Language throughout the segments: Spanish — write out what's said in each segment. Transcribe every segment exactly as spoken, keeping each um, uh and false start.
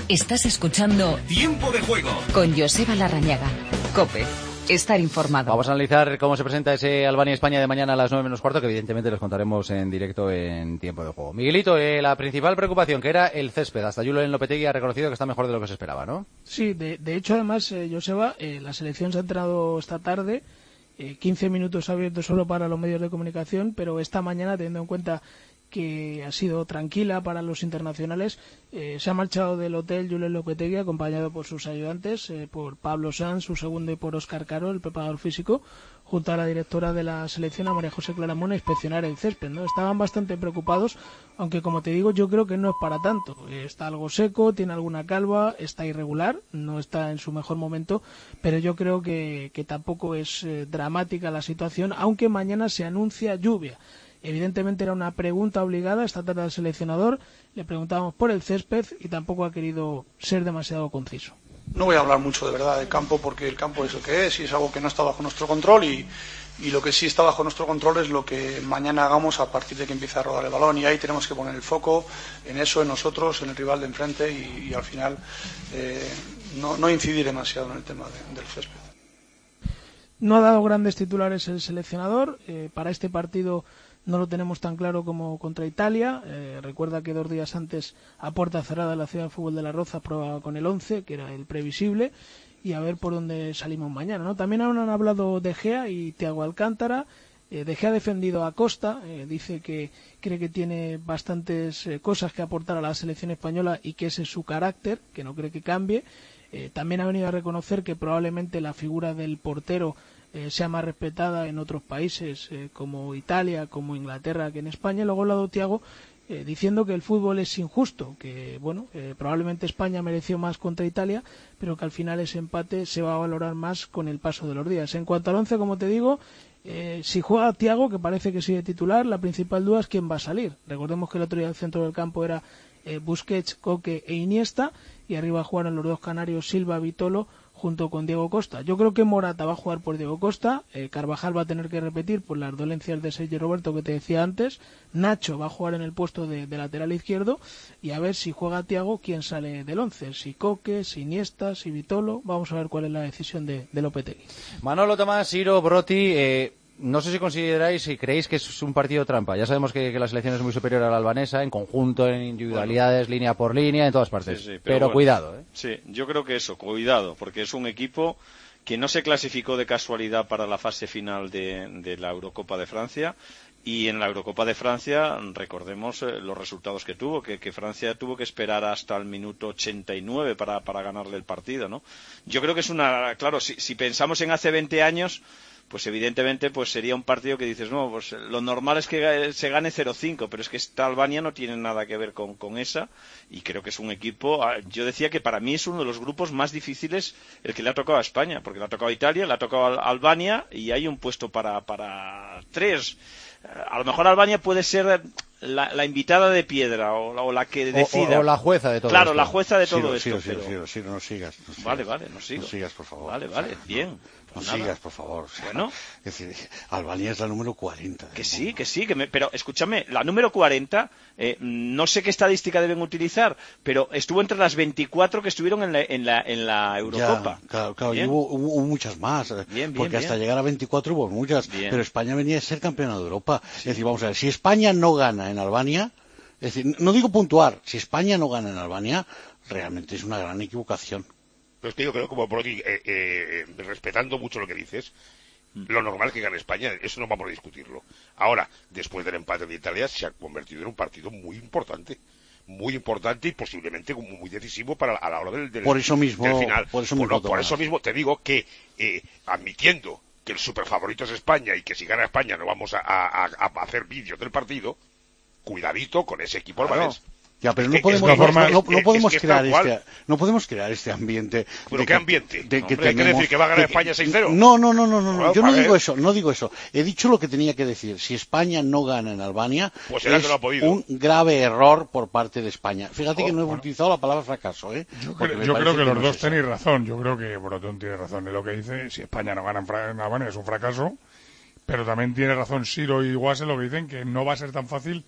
Estás escuchando Tiempo de Juego con Joseba Larrañaga. COPE. Estar informado. Vamos a analizar cómo se presenta ese Albania-España de mañana a las nueve menos cuarto, que evidentemente les contaremos en directo en Tiempo de Juego. Miguelito, eh, la principal preocupación, que era el césped. Hasta Julen Lopetegui ha reconocido que está mejor de lo que se esperaba, ¿no? Sí, de, de hecho, además, eh, Joseba, eh, la selección se ha entrenado esta tarde, eh, quince minutos abiertos solo para los medios de comunicación, pero esta mañana, teniendo en cuenta que ha sido tranquila para los internacionales, eh, se ha marchado del hotel Julen Lopetegui acompañado por sus ayudantes, eh, por Pablo Sanz, su segundo, y por Óscar Caro, el preparador físico, junto a la directora de la selección, a María José Claramunt, a inspeccionar el césped, ¿no? Estaban bastante preocupados, aunque como te digo, yo creo que no es para tanto. Eh, está algo seco, tiene alguna calva, está irregular, no está en su mejor momento, pero yo creo que, que tampoco es eh, dramática la situación, aunque mañana se anuncia lluvia. Evidentemente era una pregunta obligada esta tarde al seleccionador, le preguntábamos por el césped y tampoco ha querido ser demasiado conciso. No voy a hablar mucho de verdad del campo, porque el campo es lo que es y es algo que no está bajo nuestro control, y, y lo que sí está bajo nuestro control es lo que mañana hagamos a partir de que empiece a rodar el balón, y ahí tenemos que poner el foco en eso, en nosotros, en el rival de enfrente, y, y al final eh, no, no incidir demasiado en el tema de, del césped. No ha dado grandes titulares el seleccionador, eh, para este partido no lo tenemos tan claro como contra Italia. Eh, recuerda que dos días antes, a puerta cerrada, la Ciudad de Fútbol de Las Rozas probaba con el once, que era el previsible, y a ver por dónde salimos mañana, ¿no? También han hablado De Gea y Thiago Alcántara. Eh, De Gea ha defendido a Costa, eh, dice que cree que tiene bastantes eh, cosas que aportar a la selección española y que ese es su carácter, que no cree que cambie. Eh, también ha venido a reconocer que probablemente la figura del portero Eh, sea más respetada en otros países eh, como Italia, como Inglaterra, que en España. Luego ha hablado Thiago eh, diciendo que el fútbol es injusto, que bueno, eh, probablemente España mereció más contra Italia, pero que al final ese empate se va a valorar más con el paso de los días. En cuanto al once, como te digo, eh, si juega Thiago, que parece que sigue titular, la principal duda es quién va a salir. Recordemos que el otro día el centro del campo era eh, Busquets, Koke e Iniesta, y arriba jugaron los dos canarios Silva, Vitolo, junto con Diego Costa. Yo creo que Morata va a jugar por Diego Costa, eh, Carvajal va a tener que repetir por las dolencias de Sergio Roberto que te decía antes, Nacho va a jugar en el puesto de, de lateral izquierdo, y a ver si juega Thiago, quién sale del once, si Koke, si Iniesta, si Vitolo. Vamos a ver cuál es la decisión de, de Lopetegui. Manolo, Tomás, Ciro, Broti, eh, no sé si consideráis y creéis que es un partido trampa. Ya sabemos que, que la selección es muy superior a la albanesa, en conjunto, en individualidades, bueno, línea por línea, en todas partes. Sí, sí, pero pero bueno, cuidado, ¿eh? Sí, yo creo que eso, cuidado, porque es un equipo que no se clasificó de casualidad para la fase final de, de la Eurocopa de Francia. Y en la Eurocopa de Francia, recordemos eh, los resultados que tuvo, que, que Francia tuvo que esperar hasta el minuto ochenta y nueve para, para ganarle el partido, ¿no? Yo creo que es una... Claro, si, si pensamos en hace veinte años, pues evidentemente pues sería un partido que dices, no, pues lo normal es que se gane cero cinco, pero es que esta Albania no tiene nada que ver con, con esa, y creo que es un equipo, yo decía que para mí es uno de los grupos más difíciles el que le ha tocado a España, porque le ha tocado a Italia, le ha tocado a Albania, y hay un puesto para, para tres. A lo mejor Albania puede ser la, la invitada de piedra o la, o la que decida. O, o la jueza de todo claro, esto. Claro, la jueza de todo Ciro, esto. Ciro, pero... Ciro, Ciro, no sigas, no sigas. Vale, vale, no sigo. No sigas, por favor. Vale, vale, bien. No, Pues no sigas, por favor. O sea, bueno. Es decir, Albania es la número cuarenta. Que sí, mundo. que sí, que me... pero escúchame, la número cuarenta, eh, no sé qué estadística deben utilizar, pero estuvo entre las veinticuatro que estuvieron en la, en la, en la Eurocopa. Ya, claro, claro, y hubo, hubo, hubo muchas más, bien, bien, porque bien. hasta llegar a veinticuatro hubo muchas, bien. Pero España venía de ser campeona de Europa. Sí. Es decir, vamos a ver, si España no gana en Albania, es decir, no digo puntuar, si España no gana en Albania, realmente es una gran equivocación. Pero es que yo creo, como Brody, eh, eh, respetando mucho lo que dices, lo normal es que gane España, eso no vamos a discutirlo. Ahora, después del empate de Italia, se ha convertido en un partido muy importante, muy importante y posiblemente muy decisivo para a la hora del, del, por eso mismo, del final. Por eso, bueno, mismo, por eso mismo te digo que, eh, admitiendo que el superfavorito es España y que si gana España no vamos a, a, a hacer vídeos del partido, cuidadito con ese equipo claro. albanés. Ya, pero no es podemos, que, no, forma, no, no, no podemos es que crear este, no podemos crear este ambiente. ¿Pero qué ambiente? De, de Hombre, que hay que tenemos, decir que va a ganar que, España seis cero. No, no, no, no, no, Bueno, yo no ver. digo eso, no digo eso. He dicho lo que tenía que decir. Si España no gana en Albania, pues será es que no ha podido. un grave error por parte de España. Fíjate oh, que no he bueno. utilizado la palabra fracaso, ¿eh? Yo, creo, yo creo que, que los no dos tenéis razón. Yo creo que Brotón tiene razón en lo que dice. Si España no gana en Albania es un fracaso. Pero también tiene razón Ciro y Guase lo que dicen, que no va a ser tan fácil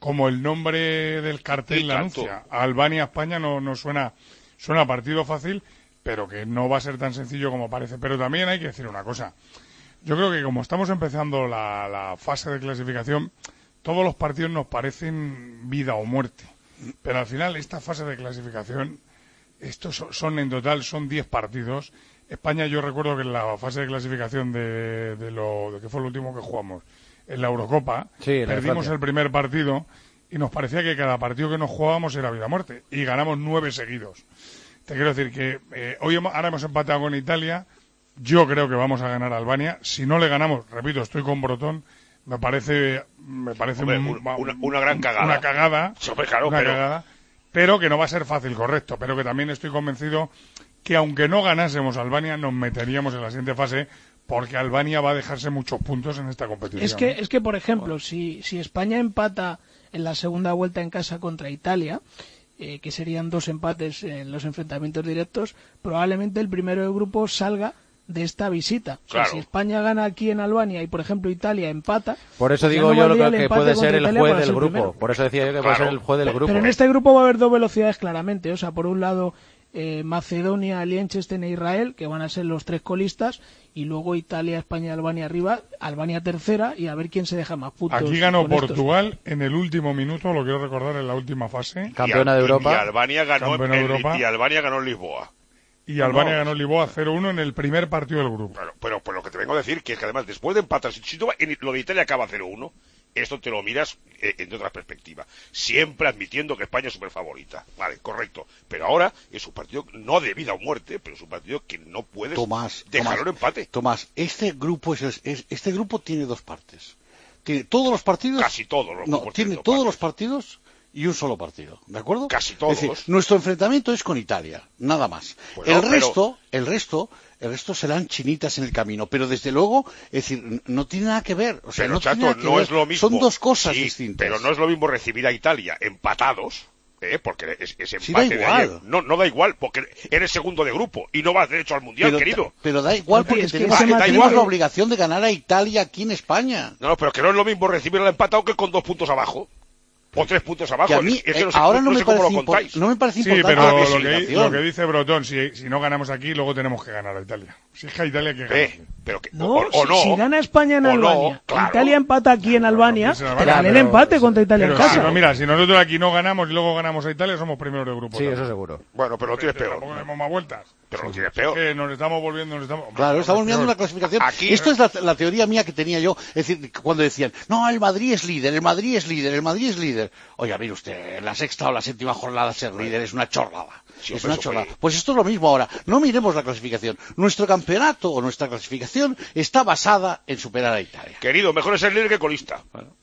como el nombre del cartel la anuncia. Albania-España no, no suena, suena partido fácil, pero que no va a ser tan sencillo como parece. Pero también hay que decir una cosa. Yo creo que como estamos empezando la, la fase de clasificación, todos los partidos nos parecen vida o muerte. Pero al final, esta fase de clasificación, estos son en total, son diez partidos. España, yo recuerdo que en la fase de clasificación de, de lo de que fue el último que jugamos, en la Eurocopa, sí, perdimos el primer partido y nos parecía que cada partido que nos jugábamos era vida o muerte. Y ganamos nueve seguidos. Te quiero decir que eh, hoy hemos, ahora hemos empatado con Italia. Yo creo que vamos a ganar a Albania. Si no le ganamos, repito, estoy con Brotón. Me parece, me parece Hombre, un, una, una, una gran cagada. Una cagada. Hombre, claro, una pero... cagada. Pero que no va a ser fácil, correcto. Pero que también estoy convencido que aunque no ganásemos a Albania, nos meteríamos en la siguiente fase, porque Albania va a dejarse muchos puntos en esta competición. Es que, es que por ejemplo, si, si España empata en la segunda vuelta en casa contra Italia, eh, que serían dos empates en los enfrentamientos directos, probablemente el primero del grupo salga de esta visita. O sea, claro. Si España gana aquí en Albania y, por ejemplo, Italia empata... Por eso digo no yo lo que, el que puede ser el Italia juez para del ser grupo. primero. Por eso decía yo que Claro. puede ser el juez del grupo. Pero en este grupo va a haber dos velocidades claramente. O sea, por un lado, eh, Macedonia, Liechtenstein e Israel, que van a ser los tres colistas, y luego Italia, España y Albania arriba, Albania tercera, y a ver quién se deja más puntos. Aquí ganó con estos. Portugal en el último minuto, lo quiero recordar, en la última fase. Campeona de Europa. Y Albania ganó, Campeona de en, Europa. y Albania ganó en Lisboa. Y Albania No. ganó Lisboa cero uno en el primer partido del grupo. Pero, pero, pero lo que te vengo a decir que es que además después de empatar, si, si tú, en, lo de Italia acaba cero uno, esto te lo miras eh, en otra perspectiva. Siempre admitiendo que España es súper favorita. Vale, correcto. Pero ahora es un partido no de vida o muerte, pero es un partido que no puedes Tomás, dejarlo en Tomás, empate. Tomás, este grupo es, es- este grupo tiene dos partes. Tiene todos los partidos. Casi todos los No, grupos tiene tienen dos todos los partes. partidos y un solo partido, ¿de acuerdo? Casi todos. Es decir, nuestro enfrentamiento es con Italia, nada más. Bueno, el pero- resto, el resto, el resto serán chinitas en el camino, pero desde luego, es decir, n- no tiene nada que ver. O sea, Pero, no chato, tiene nada que no ver. es lo mismo. Son dos cosas Sí, distintas. pero no es lo mismo recibir a Italia empatados, ¿eh? Porque es, ese Sí, da empate de igual. ayer. No, no da igual, porque eres segundo de grupo y no vas derecho al Mundial, pero, querido. pero da igual Oye, porque es que tenemos, ese tenemos matiz- la obligación de ganar a Italia aquí en España. No, no, pero que no es lo mismo recibir al empatado que con dos puntos abajo. O tres puntos abajo. Que a mí, Es que eh, no sé, ahora no no, me sé cómo parece lo impor- contáis. no me parece Sí, importante pero la lo que, clasificación. lo que dice Brotón, si, si no ganamos aquí, luego tenemos que ganar a Italia. Si es que a Italia hay que ganar. Eh, pero que, No, o, o si, no. si gana España en o no, Albania, claro. Italia empata aquí en Albania, Claro, te claro, dan el pero- empate contra Italia en Pero si casa. no, mira, si nosotros aquí no ganamos y luego ganamos a Italia, somos primeros de grupo. Sí, también. eso seguro. Bueno, pero lo tienes peor. Tampoco le demos más vueltas. Pero lo tienes peor. Que nos estamos volviendo, nos estamos... Claro, estamos mirando peor. una clasificación. Aquí- Esto es la, la teoría mía que tenía yo. Es decir, cuando decían, no, el Madrid es líder, el Madrid es líder, el Madrid es líder. Oiga, mire usted, la sexta o la séptima jornada ser líder es una chorrada. Sí, es hombre, una eso chorrada. fue- Pues esto es lo mismo ahora. No miremos la clasificación. Nuestro campeonato o nuestra clasificación está basada en superar a Italia. Querido, mejor es ser líder que colista.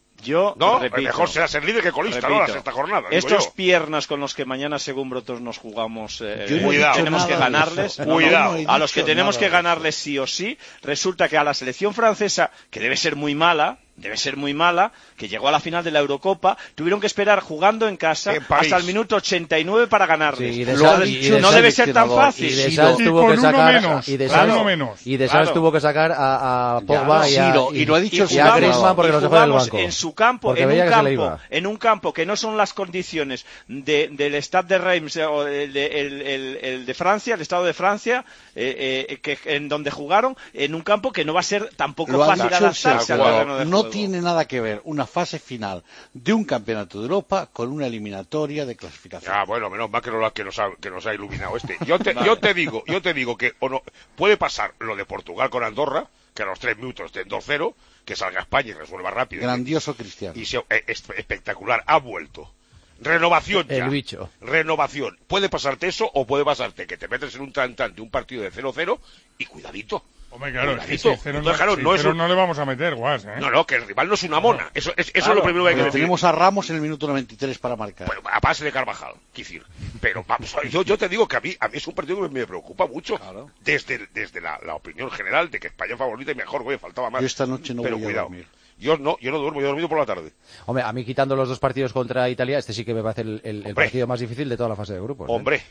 Yo No, repito, mejor será ser líder que colista, repito, ¿no? La sexta jornada. digo Estos yo. piernas con los que mañana, según Brotos, nos jugamos, eh, Yo no he Cuidado. dicho tenemos que nada de ganarles. eso. No, no, Cuidado. no he a los que dicho tenemos nada que de eso. ganarles sí o sí, resulta que a la selección francesa, que debe ser muy mala, debe ser muy mala, que llegó a la final de la Eurocopa, tuvieron que esperar jugando en casa En París. hasta el minuto ochenta y nueve para ganarles. Sí, y de Lo ha Sal- dicho y no de debe Sal- ser tan seleccionador. fácil. Y de Sí, Sals y tuvo con que uno sacar menos, y de claro. Sals uno menos. y de Sals Claro. tuvo que sacar a, a Pogba Ya, y a, Ciro, y lo ha dicho el y a señor Griezmann porque y los dejó en el jugamos banco. en su campo, Porque en veía un que se le campo, iba. en un campo que no son las condiciones de, del Stade de Reims eh, o el de, el, el- el de Francia, el Estado de Francia, eh, eh, que en donde jugaron, en un campo que no va a ser tampoco Lo ha fácil dicho el adaptarse al seleccionador. terreno de No juego. tiene nada que ver una fase final de un campeonato de Europa con una eliminatoria de clasificación. Ah, bueno, menos mal que, no, que, nos ha, que nos ha iluminado este. Yo te, yo te digo, yo te digo que o no, puede pasar lo de Portugal con Andorra, que a los tres minutos estén dos cero, que salga España y resuelva rápido. Grandioso Cristiano. Y sea eh, es- espectacular, ha vuelto. Renovación ya. El bicho. Renovación. Puede pasarte eso o puede pasarte que te metes en un tantán de un partido de cero cero y cuidadito. Hombre, claro, es que Cuidadito. si cero no, Entonces, claro, si no es cero un- no le vamos a meter, guas, ¿eh? No, no, que el rival no es una mona. Eso, es, eso es Claro. lo primero que hay que Pero decir. tenemos a Ramos en el minuto noventa y tres para marcar. Bueno, a base de Carvajal, quiero decir. Pero vamos, yo, yo te digo que a mí, a mí es un partido que me preocupa mucho. Claro. Desde, desde la, la opinión general de que España es favorita y mejor, güey, faltaba más. Yo esta noche no Pero voy a cuidado. dormir. Yo no, yo no duermo, yo he dormido por la tarde. Hombre, a mí quitando los dos partidos contra Italia, este sí que me parece el, el- el Hombre. partido más difícil de toda la fase de grupos. ¿eh? Hombre,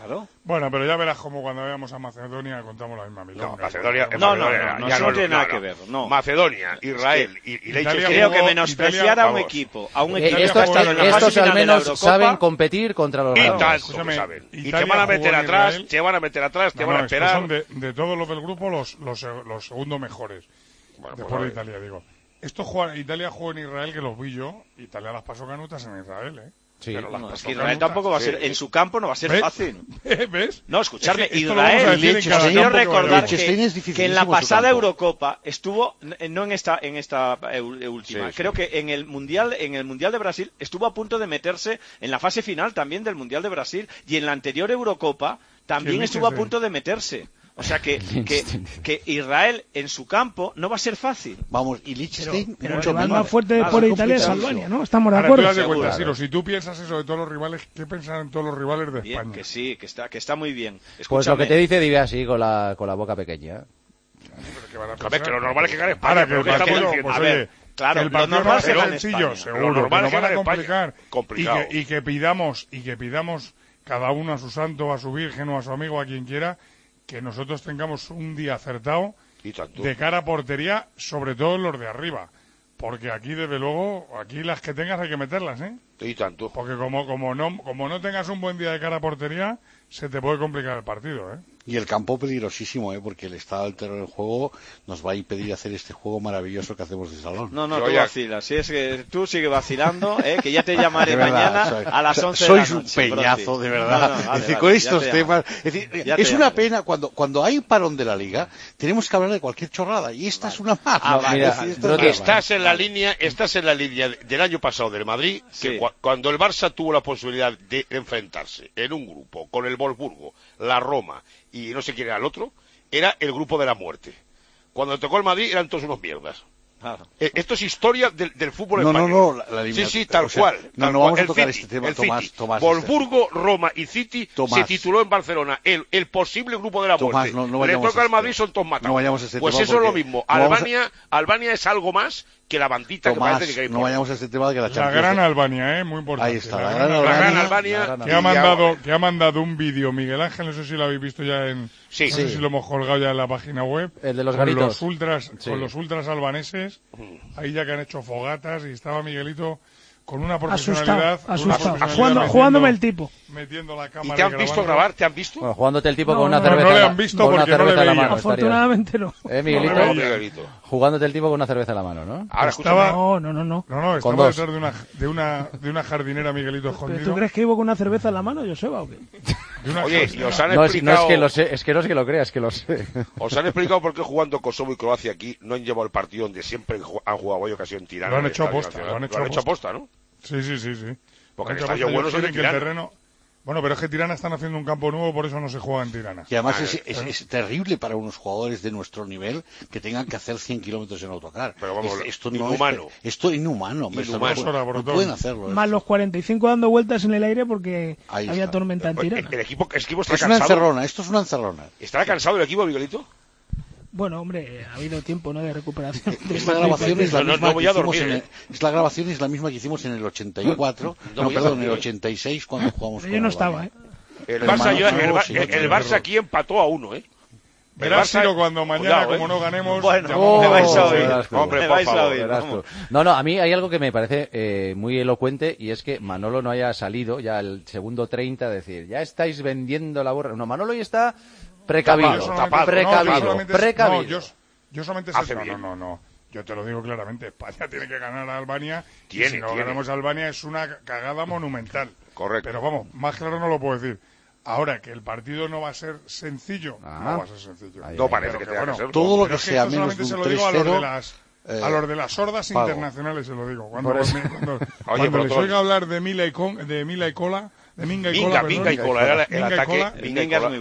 Claro. Bueno, pero ya verás como cuando veamos a Macedonia contamos la misma milonga. No, Macedonia, no, no, no, no, no tiene nada que ver. No. Macedonia, Israel y, y Italia, creo que jugó, menospreciar Italia, a un vamos. equipo, a un Eh, equipo estos que ha estado en la fase estos al final de la menos Eurocopa. saben competir contra los Y grandes. tanto Escúchame, que saben. Y Italia te van a meter jugó en atrás, Israel. te van a meter atrás, te No, van no, a estos esperar. son de, de todos los del grupo los, los, los segundos mejores. Bueno, pues Después a de ver. Italia, digo. Esto juega, Italia jugó en Israel, que los vi yo. Italia las pasó canutas en Israel, ¿eh? Sí. Pero las No, es pasó que Israel canutas. tampoco va a ser, Sí. en su campo no va a ser ¿Ves? fácil. ¿Ves? No, escuchadme, Es que esto lo vamos a Israel, decir en cada os quiero campo que recordar vayamos. que, Liechtenstein es que en dificilísimo la su pasada campo. Eurocopa estuvo, n- no en esta, en esta eh, última, Sí, sí. creo que en el mundial, en el mundial de Brasil estuvo a punto de meterse en la fase final también del mundial de Brasil y en la anterior Eurocopa también ¿Quién estuvo a Liechtenstein? punto de meterse. O sea que, que, que Israel en su campo no va a ser fácil. Vamos, y Liechtenstein Pero el mucho rival menos. más fuerte Claro, por es Italia es complicado. Albania, ¿no? Estamos de Ahora tú acuerdo. das de cuenta, Seguro. Ciro, si tú piensas eso de todos los rivales, ¿qué pensarán todos los rivales de Bien, España? que sí, que está, que está muy bien. Pues lo Escúchame, que te dice vive así, con la, con la boca pequeña. Pero ¿qué van a A ver, pensar? que lo normal es que gane España, Ahora que pero el ¿qué estamos partido, diciendo? pues A oye, ver, claro, que el lo partido no normal va a es ser que gane sencillo, España. seguro, Lo normal que es lo que van a gane España. complicar y Complicado. que, y que pidamos y que pidamos cada uno a su santo, a su virgen o a su amigo, a quien quiera, que nosotros tengamos un día acertado Y tanto. de cara a portería, sobre todo los de arriba. Porque aquí, desde luego, aquí las que tengas hay que meterlas, ¿eh? Y tanto. Porque como, como, no, como no tengas un buen día de cara a portería, se te puede complicar el partido, ¿eh? Y el campo peligrosísimo, ¿eh? Porque el estado del terreno del juego nos va a impedir hacer este juego maravilloso que hacemos de salón. No, no, Yo tú ya- vacilas. Si es que tú sigue vacilando, ¿eh? Que ya te llamaré De verdad, mañana soy- a las so- once sois de la un noche. peñazo, Broti. de verdad. No, no, vale, es decir, vale, con ya estos te temas. llamo. Es, decir, Ya te es una llamo. pena cuando, cuando hay parón de la liga, tenemos que hablar de cualquier chorrada. Y esta es una más. Ah, vale, mira, Es decir, esto Broti, es una más. Estás en la línea, estás en la línea del año pasado del Madrid, que Sí. cua- cuando el Barça tuvo la posibilidad de enfrentarse en un grupo con el Wolfsburgo, la Roma y no sé quién era el otro, era el grupo de la muerte. Cuando tocó el Madrid eran todos unos mierdas. Claro. Eh, Esto es historia del, del fútbol No, no, español. no, la- la sí, eliminatoria- sí, tal o sea, cual. no, tal no cual. vamos a El tocar City, este tema, el Tomás, City, Tomás, Wolfsburgo, Roma y City Tomás. se tituló en Barcelona el, el posible grupo de la Tomás, muerte. no- no Le vayamos toca a al este Madrid, tema. son todos matados. No vayamos a este pues tema eso es lo porque mismo. no vamos a- Albania, Albania es algo más que la bandita que Tomás, parece que hay no por- vayamos a este tema de que la La Champions. gran Albania, ¿eh? Muy importante. Ahí está, La la gran gran La gran Albania, Albania la gran que ha y mandado ahora- que ha mandado un vídeo Miguel Ángel, no sé si lo habéis visto ya en Sí. no sé Sí. si lo hemos colgado ya en la página web, El de los con garitos. los ultras Sí. con los ultras albaneses, ahí ya que han hecho fogatas y estaba Miguelito con una profesionalidad, Asustado, con una asustado. profesionalidad Jugando, metiendo- jugándome el tipo. metiendo la ¿Y cámara te han y visto grabando. grabar? ¿Te han visto? Bueno, jugándote el tipo No, con una no, cerveza. no le en la- han visto con una porque no le cerveza en la veía. mano. estaría. Afortunadamente no. ¿Eh, Miguelito? No, No, veía. Miguelito. Jugándote el tipo con una cerveza en la mano, ¿no? Ahora, Estaba- escúchame. No, no, no, no. No, no, Con estaba dos. detrás de una, de una, de una jardinera Miguelito ¿Pero escondido. tú crees que iba con una cerveza en la mano, Joseba, o qué? De una Oye, jardinera. y os han No es, no explicado... es que lo sé, es que no es que lo creas, es que lo sé. ¿Os han explicado por qué jugando Kosovo y Croacia aquí no han llevado el partido donde siempre ju- han jugado hay ocasión tirana? Lo han en el hecho Estadio aposta, Nacional? lo han hecho aposta, ¿no? Sí, sí, sí, sí. Porque el Lo han estadio hecho bueno aposta, es el ellos quieren que el Tirana. terreno. Bueno, pero es que Tirana están haciendo un campo nuevo, por eso no se juega en Tirana. Y además Ah, es, eh, es- es terrible para unos jugadores de nuestro nivel que tengan que hacer cien kilómetros en autocar. Pero vamos, Es- esto no inhumano. Es, esto es inhumano. hombre, esto Inhumano. No, puede- Hora, no Brotón. pueden hacerlo. Más esto. los cuarenta y cinco dando vueltas en el aire porque Ahí había está. tormenta en Pues, Tirana. el, equipo, el equipo está Es una cansado. encerrona, esto es una encerrona. ¿Estará cansado el equipo, Miguelito? Bueno, hombre, ha habido tiempo, ¿no?, de recuperación. Esta grabación es la No, no, misma no voy que a hicimos dormir, en el, ¿eh? es la grabación es la misma que hicimos en el ochenta y cuatro, No no, voy a perdón, en el dormir. ochenta y seis cuando jugamos Pero con yo no Albania. estaba, ¿eh? El Pero Barça, hermano, ya- el, no, Bar- sí, el- no, el no, Barça no. aquí empató a uno, ¿eh? El Verás, Barça- Ciro, cuando mañana, Cuidado, ¿eh? como no ganemos, Bueno, llamamos me a- vais a oír. verás tú. Hombre, Me por vais a favor, oír, Verás vamos. tú. No, no, a mí hay algo que me parece eh, muy elocuente y es que Manolo no haya salido ya el segundo treinta a decir, ya estáis vendiendo la burra. No, Manolo hoy está precavido, Yo solamente- tapado, no, yo precavido, solamente- precavido. no, yo, yo solamente sé Hace no, no, bien. no, no. Yo te lo digo claramente, España tiene que ganar a Albania. Tiene, y si no tiene. ganamos a Albania es una cagada monumental. Correcto. Pero vamos, más claro no lo puedo decir. Ahora, que el partido no va a ser sencillo, Ah. no va a ser sencillo. Ahí, No ahí. parece Pero que que, tenga bueno, que ser. todo lo Pero que es que sea esto menos solamente de se un lo digo a los de tres cero, las, eh, a los de las sordas pago. internacionales, se lo digo. Cuando, Por eso. me- cuando, Oye, cuando pero les todo- oiga hablar de Mila y, con, de Mila y Cola, de Minga y Minga, Cola, Minga perdón, y Cola, era el Minga y ataque. Cola, El Minga y Minga es Cola. muy bueno.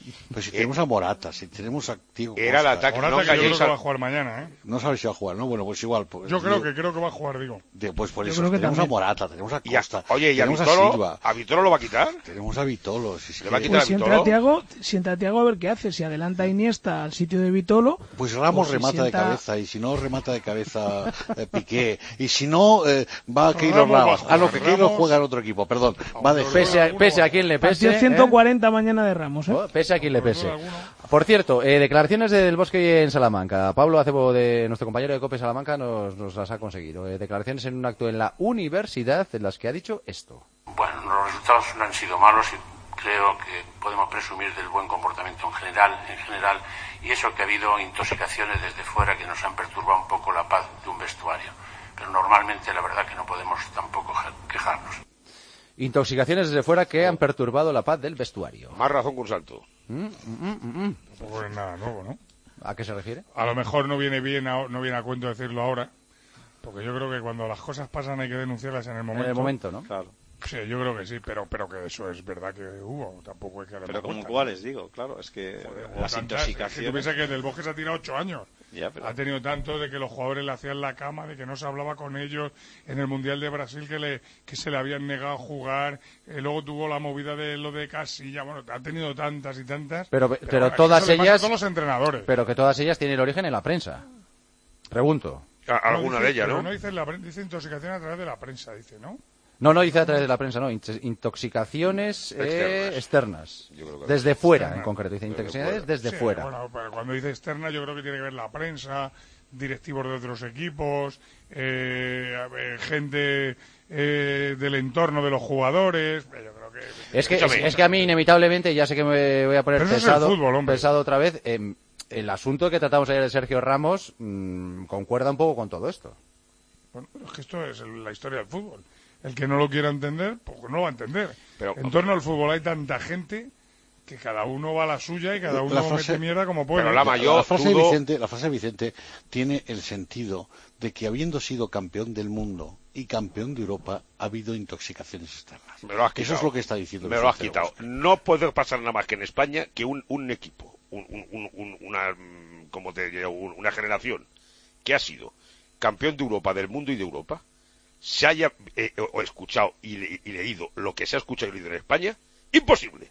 Pues si tenemos a Morata, si tenemos a Diego Era el ataque. Morata, No que yo creo calléis que al- va a jugar mañana, ¿eh? No sabes si va a jugar, ¿no? Bueno, pues igual. Pues, Yo creo digo- que creo que va a jugar, digo. de- pues por Yo eso creo que tenemos también. a Morata, tenemos a Y a- Costa, oye, ¿y a tenemos a Vitolo? Silva, ¿A Vitolo lo va a quitar? tenemos a Vitolo. Si es Le que- va a quitar Pues a si entra Vitolo. Thiago, si entra Thiago, a ver qué hace. Si adelanta a Iniesta al sitio de Vitolo. Pues Ramos o si remata de sienta- cabeza, y si no remata de cabeza eh, Piqué, y si no eh, va a Keylor Ramos va a Navas. jugar, Ah, no, que Keylor Ramos- juega en otro equipo, perdón. Va de Pese a, pese a quien le pese. Partido ciento ¿eh? cuarenta mañana de Ramos, ¿eh? Oh, pese a quien le Por pese. duda alguno. Por cierto, eh, declaraciones de Del Bosque en Salamanca. Pablo Acebo, de nuestro compañero de COPE Salamanca, nos, nos las ha conseguido. Eh, declaraciones en un acto en la universidad en las que ha dicho esto. Bueno, los resultados no han sido malos y creo que podemos presumir del buen comportamiento en general, en general, y eso que ha habido intoxicaciones desde fuera que nos han perturbado un poco la paz de un vestuario. Pero normalmente la verdad que no podemos tampoco quejarnos. Intoxicaciones desde fuera que han perturbado la paz del vestuario. Más razón que un salto. Mm, mm, mm, mm. Tampoco es nada nuevo, ¿no? ¿A qué se refiere? A lo mejor no viene bien, a- no viene a cuento decirlo ahora, porque yo creo que cuando las cosas pasan hay que denunciarlas en el momento. En el momento, ¿no? Claro. Sí, yo creo que sí, pero pero que eso es verdad que hubo, tampoco hay que darle Pero como vuelta, cuáles, digo, claro, es que Joder, las tantas, es que tú intoxicaciones... piensas que Del Bosque se ha tirado ocho años. Ya, pero- Ha tenido tanto de que los jugadores le hacían la cama, de que no se hablaba con ellos en el Mundial de Brasil, que le que se le habían negado a jugar. Eh, luego tuvo la movida de lo de Casilla. Bueno, ha tenido tantas y tantas. Pero, pero, bueno, es que todas eso le pasa a ellas... todos los entrenadores. Pero que todas ellas tienen el origen en la prensa. Pregunto. A- Alguna No, de dice- ellas, pero ¿no? no dice, la, pre- dice intoxicación a través de la prensa, dice, ¿no? No, no dice a través de la prensa, no. int- Intoxicaciones eh, Externas. externas. Yo creo que Desde fuera, externas. en concreto. Dice Desde intoxicaciones fuera. desde Sí, fuera. Bueno, pero cuando dice externa yo creo que tiene que ver la prensa, directivos de otros equipos, eh, a ver, gente eh, del entorno de los jugadores. Yo creo que... Es que, es, Escúchame. es que a mí inevitablemente, ya sé que me voy a poner Pero eso es el pesado, fútbol, hombre. pesado otra vez, em, el asunto que tratamos ayer de Sergio Ramos mm, concuerda un poco con todo esto. Bueno, pero es que esto es el- la historia del fútbol. El que no lo quiera entender, pues no lo va a entender. Pero- en torno al fútbol hay tanta gente que cada uno va a la suya y cada La uno frase- mete mierda como puede. Pero la mayor- la frase de dudo- Vicente, la frase de Vicente tiene el sentido de que habiendo sido campeón del mundo y campeón de Europa ha habido intoxicaciones externas. Me lo has Eso quitado. es lo que está diciendo Me lo has Vicente quitado. Bosque. No puede pasar nada más que en España que un, un equipo, un, un- un- un- una, mm, ¿cómo te diría? Un- una generación que ha sido campeón de Europa, del mundo y de Europa, se haya eh, o escuchado y, le- y leído lo que se ha escuchado y leído en España. Imposible.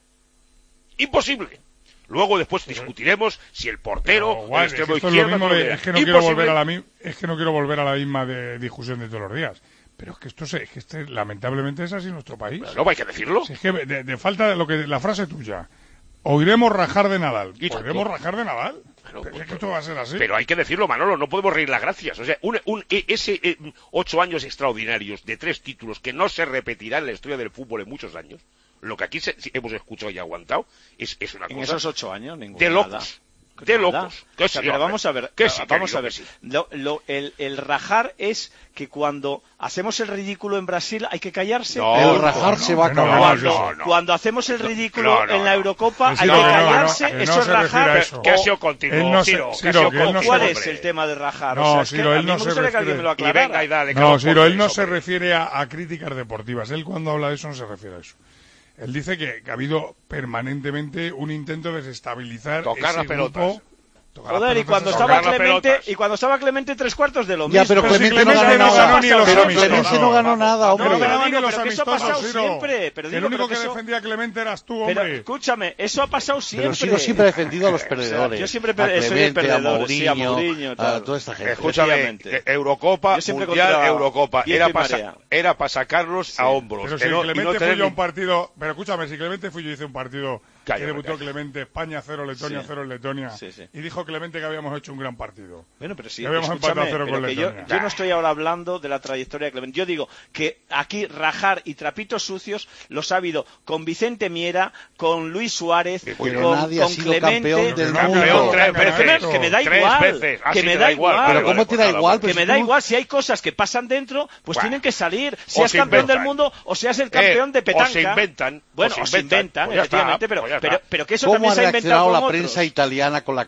Imposible. Luego después discutiremos si el portero, Pero, guay, el es que extremo esto es lo izquierdo, mismo no de- lo es que no vea. quiero Imposible. volver a la mi- es que no quiero volver a la misma de discusión de todos los días. Pero es que esto se, es que este, lamentablemente es así en nuestro país. No hay que decirlo. Si es que de, de falta lo que la frase tuya. Oiremos rajar de Nadal. Y tanto. ¿Oiremos rajar de Nadal? Pero, Pero es que pero- esto va a ser así. Pero hay que decirlo, Manolo, no podemos reír las gracias. O sea, un, un- e- ese eh, ocho años extraordinarios de tres títulos que no se repetirá en la historia del fútbol en muchos años, lo que aquí se- hemos escuchado y aguantado es, es una En cosa esos ocho años, ninguna. de locos. De Nada. locos. Que O sea, sí, pero hombre. vamos a ver, Que sí, vamos que a digo ver. que sí. Lo- lo- el, el rajar es que cuando hacemos el ridículo en Brasil hay que callarse. No, El rajar se va a no, no, acabar. no, Cuando, no. cuando hacemos el ridículo No, no, en la no. Eurocopa Que sí, hay no, que que no, callarse, que no eso se es refiere a rajar. eso. ¿Qué ha o- sido contigo, Él no se- Ciro? ¿Qué Ciro, ha sido que él no contigo, se- ¿Cuál hombre? es el tema de rajar? No, o sea, es Ciro, que a él mí no me se gustaría que alguien me lo refiere- Y aclarara. venga y dale. No, cabrón, Ciro, él no hombre. se refiere a, a críticas deportivas. Él cuando habla de eso no se refiere a eso. Él dice que, que ha habido permanentemente un intento de desestabilizar Tocar ese las pelotas. grupo. Tocar las Joder, y pelotas cuando es estaba tocar las Clemente, pelotas. y cuando estaba Clemente tres cuartos de lo Ya, mismo. pero Pero si Clemente no Clemente ganó no nada. ganó ni los Pero amistosos. Clemente no ganó nada, No, hombre. no pero ganó ni digo, los pero que eso ha amistosos, pasado Ciro. siempre, pero Que el digo, único pero que que eso- defendía a Clemente eras tú, Pero hombre. escúchame, eso ha pasado siempre. Pero Ciro siempre ha defendido a los O sea, perdedores. yo siempre a pe- soy el Clemente, perdedor, a Mourinho, sí, a Mourinho, a tal. toda esta gente. Escúchame, Efectivamente. eh, Eurocopa, Yo siempre Mundial, contra Eurocopa. viento Era y para marea. era para sacarlos a hombros. Pero que si no- y Clemente no fui tener yo a ni- un partido... Pero escúchame, si Clemente fui yo hice un partido Calla, que debutó calla. Clemente, España cero, Letonia Sí. cero en Letonia. Sí, sí. Y dijo Clemente que habíamos hecho un gran partido. Bueno, pero sí, Ya habíamos escúchame, empatado a cero pero con que yo, Letonia. yo no estoy ahora hablando de la trayectoria de Clemente. Yo digo que aquí rajar y trapitos sucios los ha habido con Vicente Miera, con Luis Suárez, Pero con, nadie ha con sido Clemente. campeón del Campeón mundo. tres Campeón, veces. Que me da Tres igual. veces. Ah, Que sí, me te da da igual. igual. Pero Vale, ¿cómo vale, te pues da nada, igual? Que Pues me da tú- igual si hay cosas que pasan dentro, pues Bueno. tienen que salir. Si O es se campeón del inventan. mundo o seas el campeón Eh, de petanca. o se inventan, Bueno, o se o se inventan. inventan, Pues ya está, efectivamente, pero, pues ya pero, está. pero que eso ¿Cómo también ha se ha inventado reaccionado con la otros. prensa italiana con la cagada de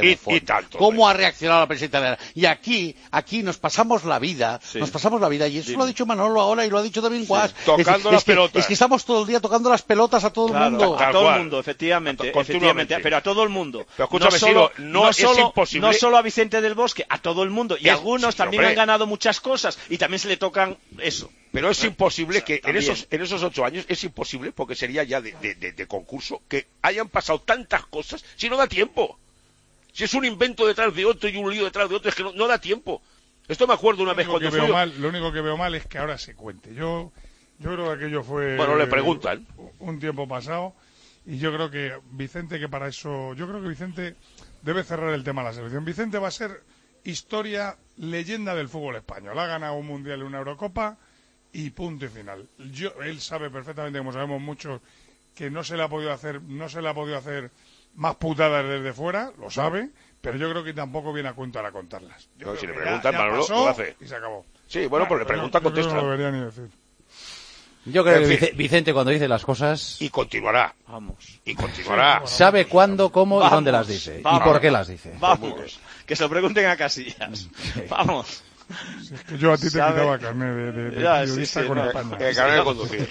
colofón. Y, y tanto. ¿Cómo ha reaccionado la prensa italiana? Y aquí, aquí nos pasamos la vida, sí. nos pasamos la vida, y eso Dime. lo ha dicho Manolo ahora y lo ha dicho también Guas. Sí. Tocando es, las es que, pelotas. Es que estamos todo el día tocando las pelotas a todo claro, el mundo. A, a todo el mundo, efectivamente, efectivamente, pero a todo el mundo. Pero escúchame, no solo, Ciro, no, no, es solo, imposible. no solo a Vicente del Bosque, a todo el mundo. Y es, algunos sí, también hombre. han ganado muchas cosas y también se le tocan eso. Pero es imposible que en También. esos, en esos ocho años, es imposible, porque sería ya de, de, de, de concurso, que hayan pasado tantas cosas si no da tiempo. Si es un invento detrás de otro y un lío detrás de otro, es que no, no da tiempo. Esto me acuerdo una vez cuando fui... Mal, lo único que veo mal es que ahora se cuente. Yo, yo creo que aquello fue... Bueno, le preguntan. Un tiempo pasado, y yo creo que Vicente, que para eso... Yo creo que Vicente debe cerrar el tema de la selección. Vicente va a ser historia, leyenda del fútbol español. Ha ganado un Mundial y una Eurocopa... y punto y final. Yo, él sabe perfectamente, como sabemos muchos, que no se le ha podido hacer, no se le ha podido hacer más putadas desde fuera, lo sabe, pero yo creo que tampoco viene a cuento ahora contarlas. Yo no, si le ya, preguntan, ya Manolo, pasó, lo hace. Y se acabó. Sí, bueno, ah, pues le preguntan, contesta. No lo debería ni decir. Yo creo en que fin. Vicente, cuando dice las cosas... Y continuará. Vamos. Y continuará. Sabe cuándo, cómo vamos, y dónde las dice. Vamos, y por qué las dice. Vamos. Que se lo pregunten a Casillas. Sí. Vamos. Si es que yo a ti te ¿Sabe? quitaba carnet de, de, de ya, periodista sí, sí, con no, España. Que carnet de conducir.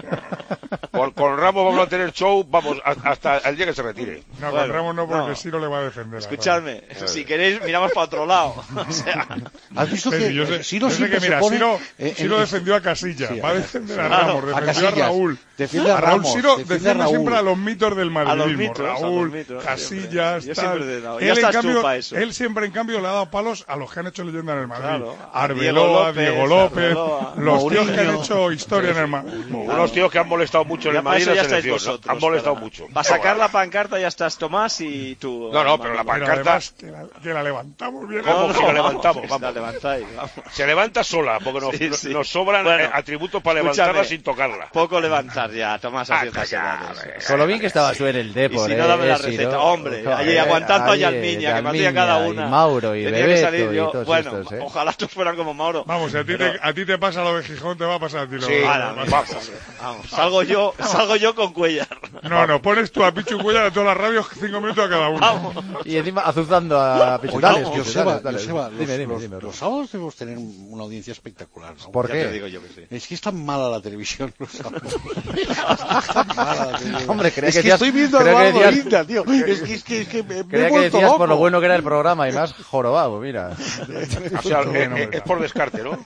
Con, con Ramos vamos a tener show, vamos, hasta el día que se retire. No, bueno, con Ramos no, porque no. Ciro le va a defender. Escuchadme, a si queréis miramos para otro lado. O sea, ¿has visto que sí, yo sé, Ciro yo sé que mira, pone, Ciro, eh, Ciro eh, defendió a Casillas, sí, va a defender a claro, Ramos, defendió a, Casillas, a Raúl. Defiende a, a Raúl Ramos, Ciro defiende defiende a Raúl. siempre a los mitos del madridismo. A los mitos, Raúl, a los mitos, Casillas, yo tal. Siempre dado, él, en cambio, él siempre, en cambio, le ha dado palos a los que han hecho leyenda en el Madrid. Claro. Arbeloa, Diego López, Arbeloa, los Mourinho. tíos que han hecho historia en el Madrid. Unos tíos que han molestado mucho en el Madrid y la selección. Han molestado mucho. Va a sacar la pancarta, ya estás Tomás y tú. No, no, pero la pancarta... Que la, que la levantamos bien. ¿Cómo no, que la levantamos? Vamos. La levantáis, vamos. Se levanta sola, porque nos, sí, sí. nos sobran bueno, atributos para levantarla sin tocarla. Poco levantar ya, Tomás, a ciertas edades. Con lo bien que estabas tú en el Depor, y si no, dame eh, la eh, receta. Ciro, Hombre, no, allí aguantando a Yalmiña, que partía cada una. Y Mauro y Tenía Bebeto que salir yo. y todos bueno, estos, ¿eh? ojalá todos fueran como Mauro. Vamos, si a ti, pero... te, a ti te pasa lo de Gijón, te va a pasar a ti lo sí, de vale, vamos, vamos. vamos. Salgo yo, salgo yo con Cuellar. No, no, pones tú a Pichu Cuellar a todas las radios cinco minutos a cada uno. Vamos. Y encima azuzando a Pichu. Dale, Joseba, dale, Joseba, dime, los, dime, los, dime, los sábados debemos tener una audiencia espectacular, ¿no? ¿Por ya qué? Te digo yo que sí. Es que es tan mala la televisión los sábados. Es tan mala la televisión. Hombre, creía es que, que decías, estoy viendo a Eduardo decías, Linda, tío. Es que, es que, es que me, creía me que decías loco. por lo bueno que era el programa y más jorobado, mira. O sea, es, es por descarte, ¿no?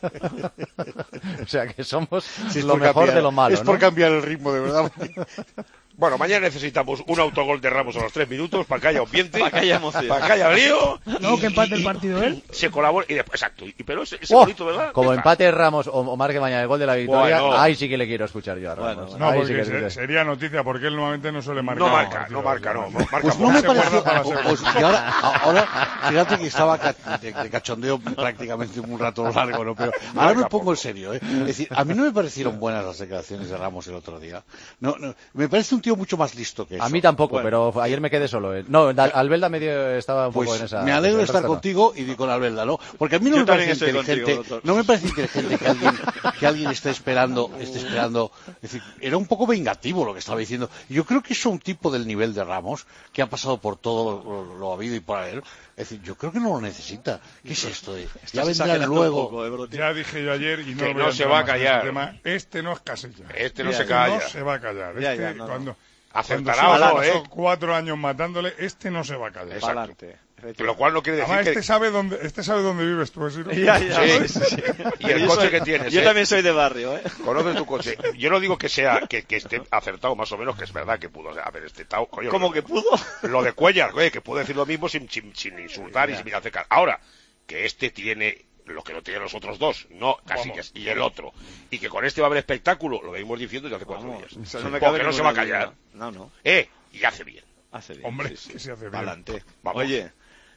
O sea, que somos Si es lo por mejor cambiar, de lo malo, es por ¿no? cambiar el ritmo, de verdad. Bueno, mañana necesitamos un autogol de Ramos a los tres minutos para que haya ambiente, para que haya emoción, para que haya lío. No, y, que empate y, el partido él. Se colabora y después, exacto. Y, pero ese, ese Oh, bonito, ¿verdad? como Está. empate Ramos o, o marque mañana el gol de la victoria, Bueno. ahí sí que le quiero escuchar yo a Ramos. Bueno, No, Ahí porque sí que se, se... sería noticia porque él normalmente no suele marcar. No marca, no marca, no. Marca Pues no poco. me Se guarda pareció. para la Pues, segunda. y ahora, ahora, fíjate que estaba ca- de, de cachondeo prácticamente un rato largo, ¿no? Pero ahora me pongo en serio, ¿eh? Es decir, a mí no me parecieron buenas las declaraciones de Ramos el otro día. No, no, me parece un tío mucho más listo que eso. A mí tampoco, Bueno. pero ayer me quedé solo. ¿eh? No, da, Albelda medio estaba un Pues poco en esa... me alegro de el estar resto no. contigo y con Albelda, ¿no? Porque a mí no Yo me parece también estoy inteligente, contigo, doctor. no me parece inteligente que alguien, que alguien esté esperando, esté esperando. Es decir, era un poco vengativo lo que estaba diciendo. Yo creo que es un tipo del nivel de Ramos que ha pasado por todo lo, lo habido y por haber. Es decir, yo creo que no lo necesita. ¿Qué es esto de? Ya vendrán luego. Poco, Ya dije yo ayer y no, Que voy no a se entrar va a más en callar. ese tema. Este no es Casillas. Este no Ya, se ya, calla. No se va a callar. Ya, Este, ya, no, cuando, Acertará cuando o no, se pasó ¿eh? cuatro años matándole, este no se va a callar. Exacto. Pa'lante. Lo cual no quiere decir Además, que... este sabe dónde, este sabe dónde vives tú, ¿eh, Ciro? Ya, ya, Sí. sí, sí. Y el Yo coche soy- que tienes, Yo ¿eh? también soy de barrio, ¿eh? Conoces tu coche. Yo no digo que sea que, que esté acertado más o menos, que es verdad que pudo haber estado... Coño, ¿Cómo lo, que pudo? Lo de Cuellar, oye, que puede decir lo mismo sin, sin, sin insultar y sin hacer cara. Ahora, que este tiene lo que no tienen los otros dos, no Casillas y el otro, y que con este va a haber espectáculo, lo venimos diciendo desde hace cuatro Vamos, días. eso no me Porque cabe no se va a ninguna callar. duda. No, no. Eh, y hace bien. Hace bien. Hombre, sí, sí. que se hace bien. Pa'lante. Vamos. Oye,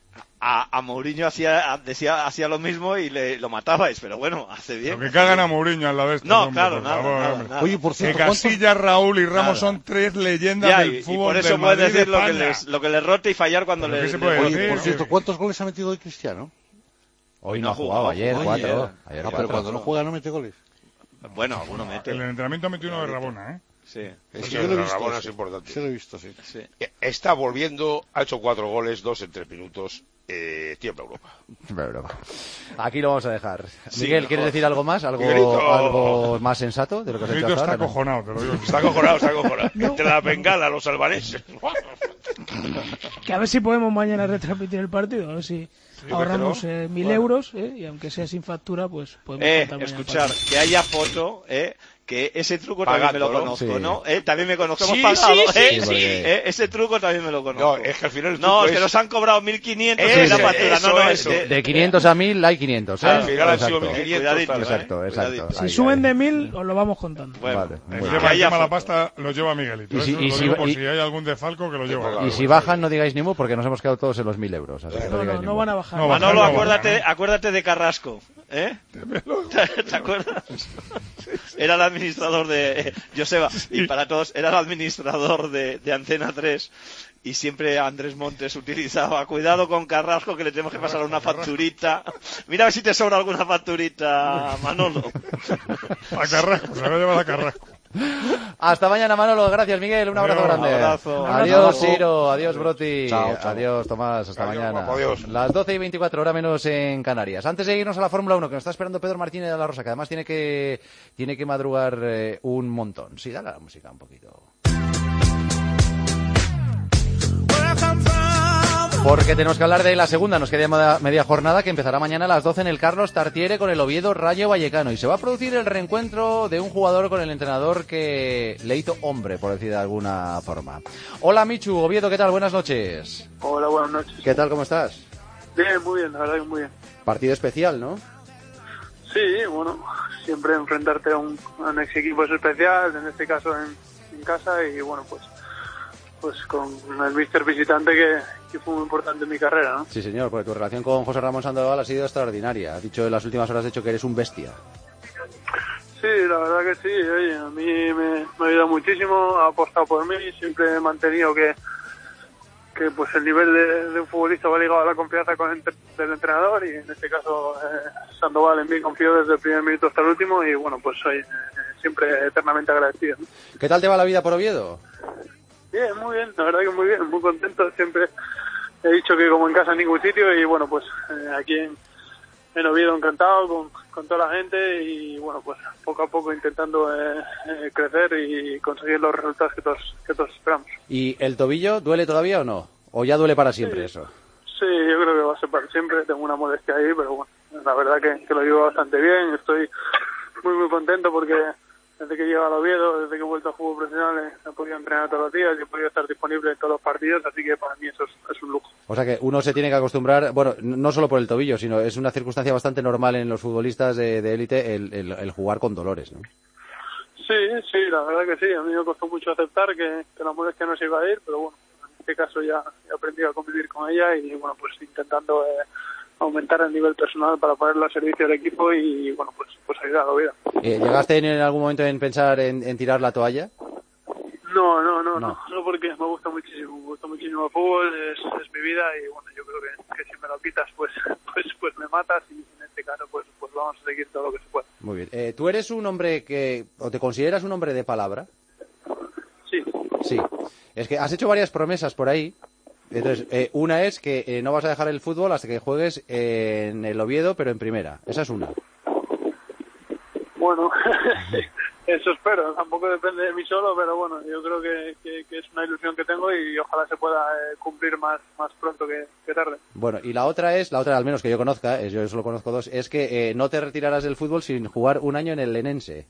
a, a Mourinho hacía, decía, hacía lo mismo y le, lo matabais, pero bueno, hace bien. Lo que cagan a Mourinho al lado de este No, hombre, claro, por nada, favor, nada, hombre. nada. Oye, por Que cierto, ¿cuántos- Casillas, Raúl y Ramos Nada. son tres leyendas Ya, del y, y fútbol por eso del puedes Madrid decir de lo que, España. les, lo que les rote y fallar cuando ¿Pero le... qué se puede le- decir? Oye, por Sí, cierto, sí. ¿cuántos goles ha metido hoy Cristiano? Hoy No no ha ha jugado, jugado. ayer Oye, cuatro. eh. Ayer Ah, pero cuatro. cuando no juega no mete goles. Bueno, alguno mete. El entrenamiento ha metido uno de Rabona, ¿eh? Sí. Es que yo lo he visto, es importante. Sí, lo he visto, sí. sí. Está volviendo, ha hecho cuatro goles, dos en tres minutos. Eh, tiembla Europa. Europa. Aquí lo vamos a dejar. Sí, Miguel, mejor. ¿quieres decir algo más? ¿Algo, Miguelito. algo más sensato de lo que has hecho Miguelito hasta está ahora? acojonado, te lo digo. Está acojonado, está acojonado. Entre la bengala, los albaneses. Que a ver si podemos mañana retransmitir el partido, a ver si Sí, ahorramos pero- eh, mil bueno. euros, eh, y aunque sea sin factura, pues podemos Eh, contar mañana el escuchar, partido. que haya foto, eh, que ese truco Pagando, también me lo ¿no? conozco, Sí. ¿no? Eh, también me conozco, Sí, hemos pagado, sí, eh, sí, sí. eh, ese truco también me lo conozco. No, es que al final el No, truco es que es- nos han cobrado mil quinientos Ese, en la factura, eso, no, no, eso. es de, De quinientos a mil hay quinientos, ¿eh? Al final han sido Exacto. mil quinientos. Cuidadito, tal, Exacto, eh, exacto. cuidadito. Si Ahí, suben ahí. de mil, os lo vamos contando. Bueno, Vale, El muy tema, bien. que el haya tema de la foto. pasta lo lleva Miguelito. Y si- Eso y lo si- digo por y- si hay algún defalco que lo lleva. Y si bajan, no digáis ni mu, porque nos hemos quedado todos en los mil euros. Así que no, No, digáis no, ni no mu. van a bajar. No, Manolo, bajar no acuérdate, bajan, ¿no? acuérdate de Carrasco, ¿eh? ¿Te, te acuerdas? Era el administrador de Joseba, y para todos, era el administrador de, de Antena tres, y siempre Andrés Montes utilizaba, cuidado con Carrasco, que le tenemos que pasar una facturita. Mira a ver si te sobra alguna facturita, Manolo. A Carrasco, se va a llevar a Carrasco. Hasta mañana, Manolo. Gracias, Miguel. Un abrazo Adiós. grande. Abrazo. Adiós, Abrazo. Ciro. Adiós, Broti. Chao, chao. Adiós, Tomás. Hasta Adiós, mañana. guapo, adiós. Las doce y veinticuatro, hora menos en Canarias. Antes de irnos a la Fórmula uno, que nos está esperando Pedro Martínez de la Rosa, que además tiene que, tiene que madrugar eh, un montón. Sí, dale a la música un poquito. Porque tenemos que hablar de la segunda, nos queda media, media jornada que empezará mañana a las doce en el Carlos Tartiere con el Oviedo Rayo Vallecano, y se va a producir el reencuentro de un jugador con el entrenador que le hizo hombre, por decir de alguna forma. Hola Michu, Oviedo, ¿qué tal? Buenas noches. Hola, buenas noches. ¿Qué tal? ¿Cómo estás? Bien, muy bien, la verdad que muy bien. Partido especial, ¿no? Sí, bueno, siempre enfrentarte a un, a un ex equipo es especial, en este caso en, en casa, y bueno, pues pues con el míster visitante que, que fue muy importante en mi carrera, ¿no? Sí, señor, porque tu relación con José Ramón Sandoval ha sido extraordinaria. Ha dicho en las últimas horas, de hecho, que eres un bestia. Sí, la verdad que sí, oye, a mí me, me ha ayudado muchísimo, ha apostado por mí, siempre he mantenido que que pues el nivel de, de un futbolista va ligado a la confianza con el, del entrenador, y en este caso eh, Sandoval en mí confió desde el primer minuto hasta el último, y bueno, pues soy eh, siempre eternamente agradecido, ¿no? ¿Qué tal te va la vida por Oviedo? Bien, muy bien, la verdad que muy bien, muy contento. Siempre he dicho que como en casa en ningún sitio, y bueno, pues eh, aquí en, en Oviedo encantado con, con toda la gente, y bueno, pues poco a poco intentando eh, eh, crecer y conseguir los resultados que todos, que todos esperamos. ¿Y el tobillo duele todavía o no? ¿O ya duele para siempre Sí. eso? Sí, yo creo que va a ser para siempre, tengo una modestia ahí, pero bueno, la verdad que, que lo llevo bastante bien, estoy muy muy contento porque desde que llego al Oviedo, desde que he vuelto a fútbol profesional, he podido entrenar todos los días y he podido estar disponible en todos los partidos, así que para mí eso es, es un lujo. O sea que uno se tiene que acostumbrar, bueno, no solo por el tobillo, sino es una circunstancia bastante normal en los futbolistas de de élite el, el, el jugar con dolores, ¿no? Sí, sí, la verdad que sí, a mí me costó mucho aceptar que, que la molestia no se iba a ir, pero bueno, en este caso ya he aprendido a convivir con ella, y bueno, pues intentando eh, aumentar el nivel personal para ponerlo al servicio del equipo y bueno, pues pues ayudar a la vida. Eh, ¿Llegaste en, en algún momento en pensar en, en tirar la toalla? No, no, no, No. no, no, porque me gusta muchísimo, me gusta muchísimo el fútbol, es, es mi vida, y bueno, yo creo que, que si me lo quitas, pues pues pues me matas, y en este caso pues pues vamos a seguir todo lo que se pueda. Muy bien. Eh, ¿Tú eres un hombre que, o te consideras un hombre de palabra? Sí. Sí. Es que has hecho varias promesas por ahí. Entonces, eh, una es que eh, no vas a dejar el fútbol hasta que juegues eh, en el Oviedo, pero en primera. Esa es una. Bueno, eso espero, tampoco depende de mí solo, pero bueno, yo creo que, que, que es una ilusión que tengo, y ojalá se pueda eh, cumplir más más pronto que, que tarde. Bueno, y la otra es, la otra al menos que yo conozca, eh, yo solo conozco dos, es que eh, no te retirarás del fútbol sin jugar un año en el Lenense.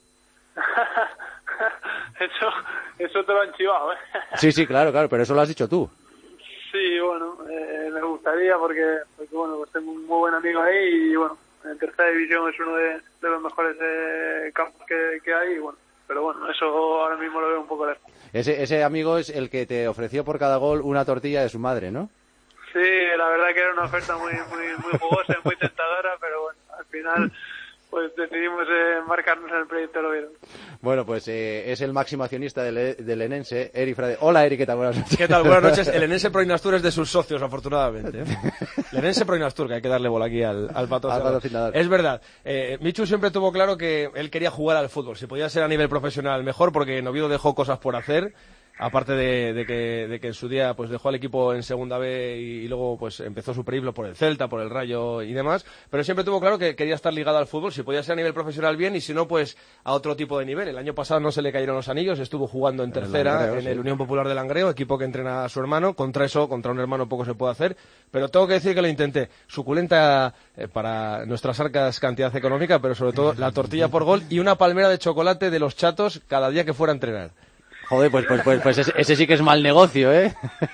eso eso te lo han chivado, ¿eh? Sí, sí, claro, claro, pero eso lo has dicho tú. Sí, bueno, eh, me gustaría porque, porque bueno, pues tengo un muy buen amigo ahí, y bueno, en tercera división es uno de, de los mejores eh, campos que, que hay, y bueno, pero bueno, eso ahora mismo lo veo un poco lejos. Ese, ese amigo es el que te ofreció por cada gol una tortilla de su madre, ¿no? Sí, la verdad que era una oferta muy muy muy jugosa y muy tentadora, pero bueno, al final pues decidimos eh, embarcarnos en el proyecto del Oviedo. Bueno, pues eh, es el máximo accionista del, del Enense, Eri Frade. Hola, Eri, ¿qué tal? Buenas noches. ¿Qué tal? Buenas noches. El Enense Proinastur es de sus socios, afortunadamente. ¿eh? El Enense Proinastur, que hay que darle bola aquí al, al patrocinador. Es verdad. Eh, Michu siempre tuvo claro que él quería jugar al fútbol. Si podía ser a nivel profesional, mejor, porque en Oviedo dejó cosas por hacer. Aparte de, de, que, de que en su día pues dejó al equipo en segunda B y, y luego pues empezó su periplo por el Celta, por el Rayo y demás, pero siempre tuvo claro que quería estar ligado al fútbol, si podía ser a nivel profesional bien y si no pues a otro tipo de nivel. El año pasado no se le cayeron los anillos, estuvo jugando en tercera, el Langreo, en el sí. Unión Popular de Langreo, equipo que entrena a su hermano. Contra eso, contra un hermano poco se puede hacer, pero tengo que decir que lo intenté. Suculenta eh, para nuestras arcas cantidad económica, pero sobre todo la tortilla por gol y una palmera de chocolate de los chatos cada día que fuera a entrenar. Joder, pues, pues, pues, pues ese, ese sí que es mal negocio, ¿eh?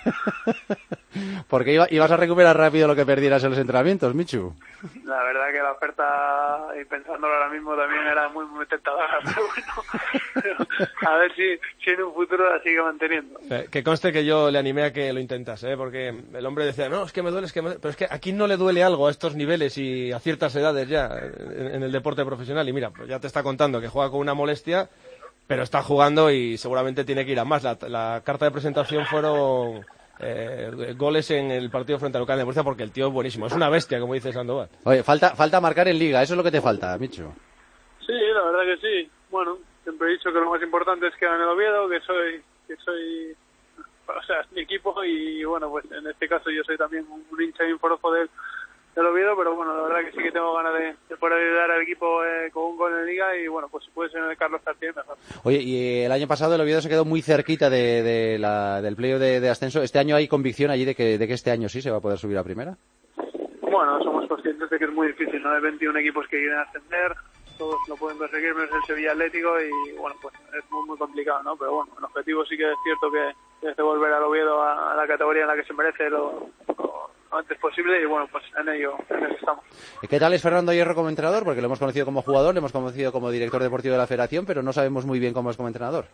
Porque iba, ibas a recuperar rápido lo que perdieras en los entrenamientos, Michu. La verdad que la oferta, y pensándolo ahora mismo, también era muy, muy tentadora, pero bueno, a ver si, si en un futuro la sigue manteniendo. Que conste que yo le animé a que lo intentase, ¿eh? Porque el hombre decía, no, es que me duele, es que me duele. Pero es que aquí no le duele algo a estos niveles y a ciertas edades ya en, en el deporte profesional. Y mira, pues ya te está contando que juega con una molestia, pero está jugando y seguramente tiene que ir a más. La, la carta de presentación fueron eh, goles en el partido frente al Local de Murcia porque el tío es buenísimo. Es una bestia, como dice Sandoval. Oye, falta, falta marcar en Liga, eso es lo que te falta, Michu. Sí, la verdad que sí. Bueno, siempre he dicho que lo más importante es que gane el Oviedo, que soy, que soy, o sea, es mi equipo y bueno, pues en este caso yo soy también un, un hincha y un forofo del del Oviedo, pero bueno, la verdad que sí que tengo ganas de, de poder ayudar al equipo eh, con un gol en Liga y bueno, pues si puede ser en el Carlos Tartier mejor. Oye, y el año pasado el Oviedo se quedó muy cerquita de, de la, del playoff de, de ascenso. ¿Este año hay convicción allí de que, de que este año sí se va a poder subir a primera? Bueno, somos conscientes de que es muy difícil, ¿no? Hay veintiún equipos que quieren ascender, todos lo pueden conseguir, menos el Sevilla Atlético y bueno, pues es muy muy complicado, ¿no? Pero bueno, el objetivo sí que es cierto que es de volver al Oviedo a, a la categoría en la que se merece lo, lo antes posible y bueno, pues en ello, en ello estamos. ¿Qué tal es Fernando Hierro como entrenador? Porque lo hemos conocido como jugador, lo hemos conocido como director deportivo de la Federación, pero no sabemos muy bien cómo es como entrenador.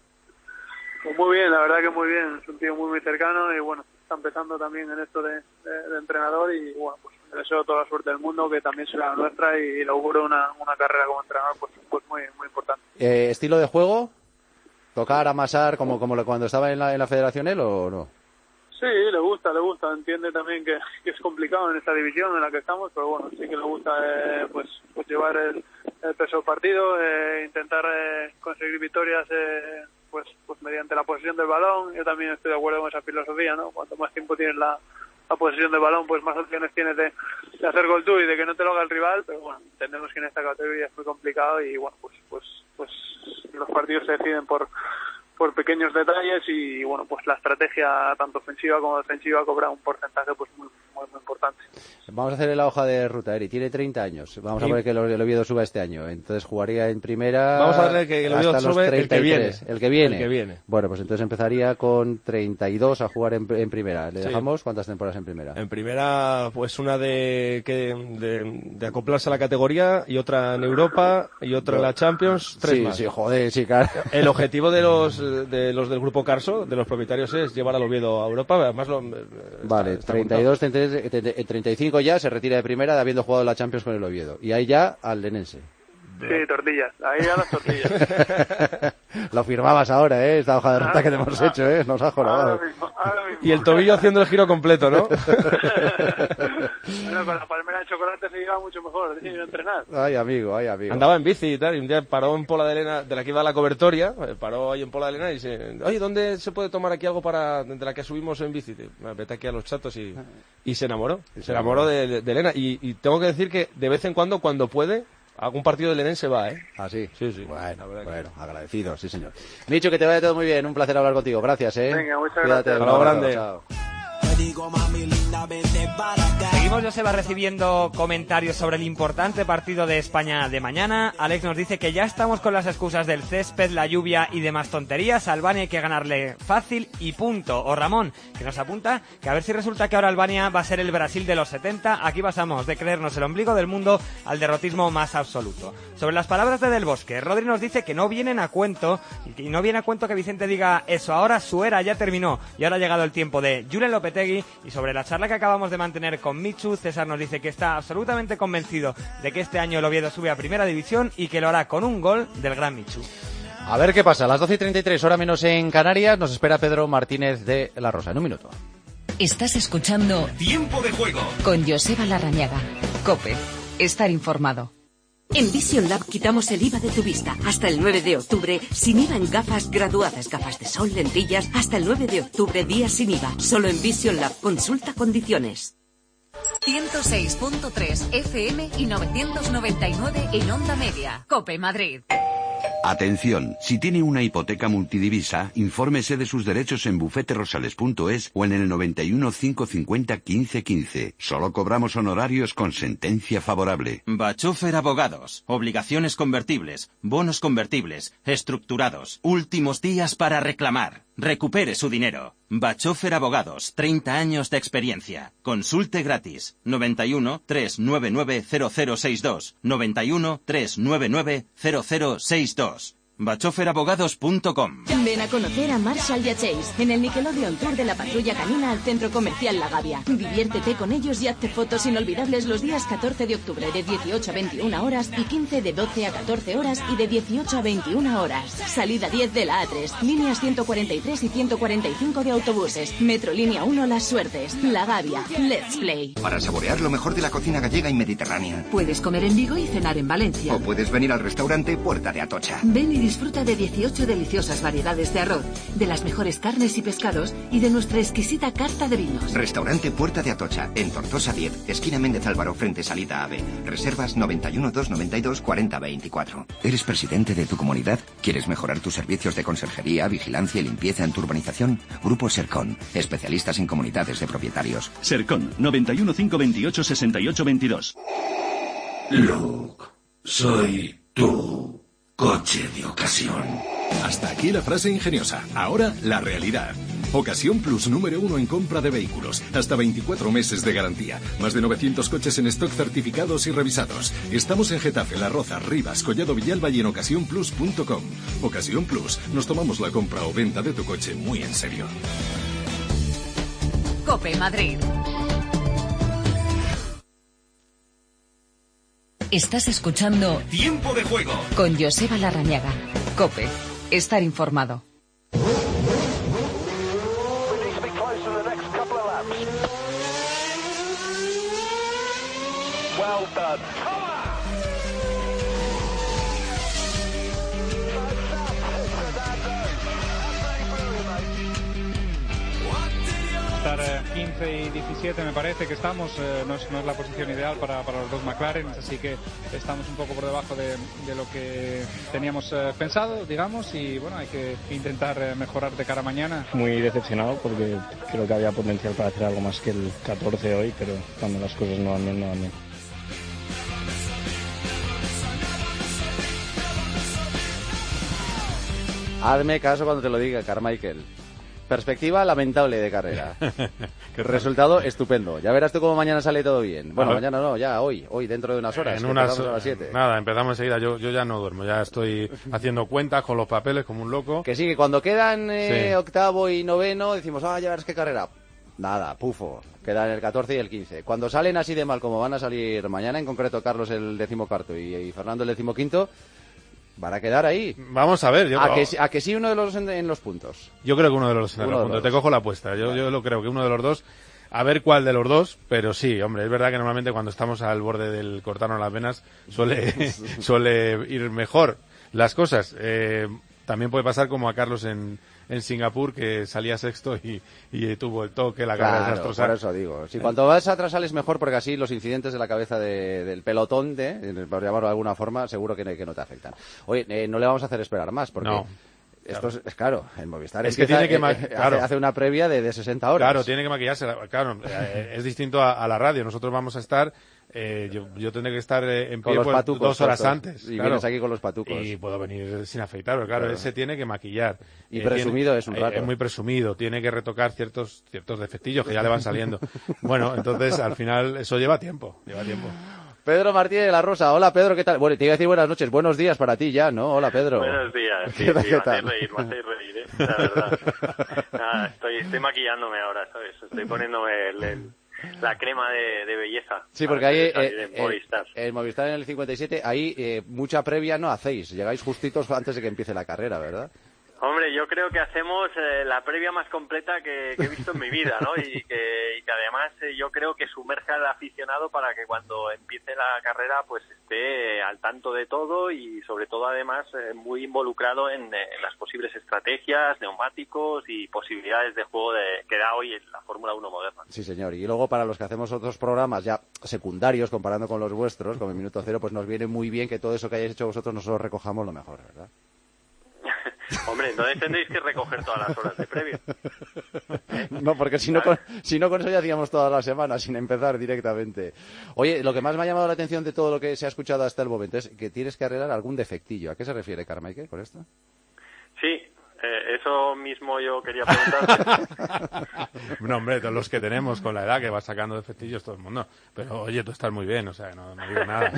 Pues muy bien, la verdad que muy bien, es un tío muy muy cercano y bueno, está empezando también en esto de, de, de entrenador y bueno, pues le deseo toda la suerte del mundo, que también será nuestra y, y le auguro una, una carrera como entrenador pues, pues muy muy importante. Eh, ¿Estilo de juego? ¿Tocar, amasar como, como cuando estaba en la, en la Federación él o no? Sí, le gusta, le gusta, entiende también que, que es complicado en esta división en la que estamos, pero bueno, sí que le gusta eh, pues, pues llevar el, el peso del partido, eh, intentar eh, conseguir victorias eh, pues, pues mediante la posesión del balón. Yo también estoy de acuerdo con esa filosofía, ¿no? Cuanto más tiempo tienes la, la posesión del balón, pues más opciones tienes de, de hacer gol tú y de que no te lo haga el rival, pero bueno, entendemos que en esta categoría es muy complicado y bueno, pues, pues, pues los partidos se deciden por por pequeños detalles y bueno, pues la estrategia tanto ofensiva como defensiva cobra un porcentaje pues muy muy, muy importante. Vamos a hacer la hoja de ruta, Eri, tiene treinta años. Vamos sí. a ver que el Oviedo suba este año. Entonces jugaría en primera. Vamos a ver que el Oviedo sube el que viene. El que viene. El que viene. Bueno, pues entonces empezaría con treinta y dos a jugar en, en primera. ¿Le sí. dejamos cuántas temporadas en primera? En primera, pues una de, que, de, de acoplarse a la categoría y otra en Europa y otra en la Champions, tres sí, más. Sí, joder, sí, claro. El objetivo de los de los del grupo Carso, de los propietarios, es llevar al Oviedo a Europa. Además lo, vale, está, está treinta y dos, treinta y cinco ya se retira de primera habiendo jugado la Champions con el Oviedo. Y ahí ya al Lenense. Sí, tortillas. Ahí ya las tortillas. Lo firmabas ahora, ¿eh? Esta hoja de ruta ah, que te hemos ah, hecho, ¿eh? Nos has jorobado. Ahora mismo, ahora mismo. Y el tobillo haciendo el giro completo, ¿no? Bueno, con la palmera de chocolate se lleva mucho mejor, es decir, entrenar. Ay, amigo, ay, amigo. Andaba en bici y tal, y un día paró en Pola de Elena, de la que iba a la cobertoria, paró ahí en Pola de Elena y dice, oye, ¿dónde se puede tomar aquí algo para de la que subimos en bici? Vete aquí a los chatos y, y se enamoró. Se enamoró de, de Elena. Y, y tengo que decir que de vez en cuando, cuando puede, algún partido del Lenense va, ¿eh? Ah, sí. Sí, sí. Bueno, bueno, agradecido, sí, señor. Micho, que te vaya todo muy bien. Un placer hablar contigo. Gracias, ¿eh? Venga, muchas Cuídate, gracias. Hasta grande. Chao. Seguimos, Joseba, recibiendo comentarios sobre el importante partido de España de mañana. Alex nos dice que ya estamos con las excusas del césped, la lluvia y demás tonterías. A Albania hay que ganarle fácil y punto. O Ramón, que nos apunta que a ver si resulta que ahora Albania va a ser el Brasil de los setenta. Aquí pasamos de creernos el ombligo del mundo al derrotismo más absoluto. Sobre las palabras de Del Bosque, Rodri nos dice que no vienen a cuento, y no viene a cuento que Vicente diga eso. Ahora su era ya terminó y ahora ha llegado el tiempo de Julen Lopetegui Lopetegui. Y sobre la charla que acabamos de mantener con Michu, César nos dice que está absolutamente convencido de que este año el Oviedo sube a Primera División y que lo hará con un gol del gran Michu. A ver qué pasa, a las doce y treinta y tres, hora menos en Canarias, nos espera Pedro Martínez de La Rosa. En un minuto. Estás escuchando Tiempo de Juego con Joseba Larrañaga. COPE. Estar informado. En Vision Lab quitamos el I V A de tu vista. Hasta el nueve de octubre, sin I V A en gafas graduadas, gafas de sol, lentillas. Hasta el nueve de octubre, día sin I V A. Solo en Vision Lab. Consulta condiciones. ciento seis punto tres F M y novecientos noventa y nueve en Onda Media. COPE Madrid. Atención, si tiene una hipoteca multidivisa, infórmese de sus derechos en bufete rosales punto es o en el noventa y uno, cinco cincuenta, quince quince. Solo cobramos honorarios con sentencia favorable. Bachofer Abogados. Obligaciones convertibles, bonos convertibles, estructurados. Últimos días para reclamar. Recupere su dinero. Bachofer Abogados, treinta años de experiencia. Consulte gratis. noventa y uno, trescientos noventa y nueve, cero cero sesenta y dos. noventa y uno, trescientos noventa y nueve, cero cero sesenta y dos. bachofer abogados punto com. Ven a conocer a Marshall y a Chase en el Nickelodeon Tour de la Patrulla Canina al Centro Comercial La Gavia. Diviértete con ellos y hazte fotos inolvidables los días catorce de octubre de dieciocho a veintiuna horas y quince de doce a catorce horas y de dieciocho a veintiuna horas. Salida diez de la A tres, líneas ciento cuarenta y tres y ciento cuarenta y cinco de autobuses. Metro Línea uno Las Suertes. La Gavia. Let's Play. Para saborear lo mejor de la cocina gallega y mediterránea. Puedes comer en Vigo y cenar en Valencia. O puedes venir al restaurante Puerta de Atocha. Ven y disfruta de dieciocho deliciosas variedades de arroz, de las mejores carnes y pescados y de nuestra exquisita carta de vinos. Restaurante Puerta de Atocha, en Tortosa diez, esquina Méndez Álvaro, frente Salida AVE. Reservas noventa y uno, doscientos noventa y dos, cuarenta veinticuatro. ¿Eres presidente de tu comunidad? ¿Quieres mejorar tus servicios de conserjería, vigilancia y limpieza en tu urbanización? Grupo Sercon, especialistas en comunidades de propietarios. Sercon, noventa y uno, cinco veintiocho, sesenta y ocho veintidós. Luke, soy tú. Coche de ocasión. Hasta aquí la frase ingeniosa. Ahora la realidad. Ocasión Plus número uno en compra de vehículos. Hasta veinticuatro meses de garantía. Más de novecientos coches en stock certificados y revisados. Estamos en Getafe, La Roza, Rivas, Collado Villalba y en ocasión plus punto com. Ocasión Plus. Nos tomamos la compra o venta de tu coche muy en serio. COPE Madrid. Estás escuchando Tiempo de Juego con Joseba Larrañaga. COPE. Estar informado. quince y diecisiete me parece que estamos, eh, no, es, no es la posición ideal para, para los dos McLaren, así que estamos un poco por debajo de, de lo que teníamos eh, pensado, digamos, y bueno, hay que intentar eh, mejorar de cara a mañana. Muy decepcionado porque creo que había potencial para hacer algo más que el catorce hoy, pero cuando las cosas no van bien, no van bien. Hazme caso cuando te lo diga, Carmichael. Perspectiva lamentable de carrera. Resultado estupendo. Ya verás tú cómo mañana sale todo bien. Bueno, mañana no, ya hoy, hoy dentro de unas horas. En unas, empezamos a las siete. Nada, empezamos enseguida. Yo, yo ya no duermo, ya estoy haciendo cuentas con los papeles como un loco. Que sí, que cuando quedan eh, sí. octavo y noveno decimos, ah, ya verás qué carrera. Nada, pufo. Quedan el catorce y el quince. Cuando salen así de mal como van a salir mañana, en concreto Carlos el decimocuarto y, y Fernando el decimoquinto, van a quedar ahí. Vamos a ver. Yo, a, que, a que sí uno de los en, en los puntos. Yo creo que uno de los en los puntos. Te cojo la apuesta. Yo, vale. yo lo creo que uno de los dos. A ver cuál de los dos, pero sí, hombre, es verdad que normalmente cuando estamos al borde del cortarnos las venas suele, suele ir mejor las cosas. Eh, también puede pasar como a Carlos en, en Singapur, que salía sexto y, y tuvo el toque, la cara claro, desastrosa. Por eso digo. Si cuanto vas atrás sales mejor, porque así los incidentes de la cabeza de, del pelotón, de, por llamarlo de alguna forma, seguro que, que no te afectan. Oye, eh, no le vamos a hacer esperar más, porque... No. Esto es, es claro, el Movistar es que tiene que ma- eh, claro. hace, hace una previa de, de sesenta horas. Claro, tiene que maquillarse. Claro, eh, es distinto a, a la radio. Nosotros vamos a estar, eh, yo, yo tendré que estar eh, en pie con los pues, patucos, dos horas corto. antes. Y claro. vienes aquí con los patucos. Y puedo venir sin afeitar, pero claro, claro. ese tiene que maquillar. Y eh, presumido tiene, es un rato. Eh, es muy presumido, tiene que retocar ciertos ciertos defectillos que ya le van saliendo. Bueno, entonces al final eso lleva tiempo, lleva tiempo. Pedro Martínez de la Rosa. Hola, Pedro, ¿qué tal? Bueno, te iba a decir buenas noches, buenos días para ti ya, ¿no? Hola, Pedro. Buenos días. Sí, ¿Qué, sí, ¿qué me tal? hacéis reír, me hacéis reír, ¿eh? La verdad. Nada, estoy, estoy maquillándome ahora, ¿sabes? Estoy poniéndome el, el, la crema de, de belleza. Sí, porque ahí eh, eh, en Movistar. Eh, en Movistar en el cincuenta y siete, ahí eh, mucha previa no hacéis. Llegáis justitos antes de que empiece la carrera, ¿verdad? Hombre, yo creo que hacemos eh, la previa más completa que, que he visto en mi vida, ¿no? Y que, y que además eh, yo creo que sumerja al aficionado para que cuando empiece la carrera pues esté al tanto de todo y sobre todo además eh, muy involucrado en, en las posibles estrategias, neumáticos y posibilidades de juego de, que da hoy la Fórmula uno moderna. Sí, señor. Y luego para los que hacemos otros programas ya secundarios comparando con los vuestros, con el Minuto Cero, pues nos viene muy bien que todo eso que hayáis hecho vosotros nosotros recojamos lo mejor, ¿verdad? Hombre, entonces tendréis que recoger todas las horas de previo. No, porque si no, con, si no con eso ya hacíamos toda la semana, sin empezar directamente. Oye, lo que más me ha llamado la atención de todo lo que se ha escuchado hasta el momento es que tienes que arreglar algún defectillo. ¿A qué se refiere, Carmike, con esto? Sí, eh, eso mismo yo quería preguntarte. No, hombre, todos los que tenemos con la edad que va sacando defectillos todo el mundo. Pero, oye, tú estás muy bien, o sea, no, no digo nada.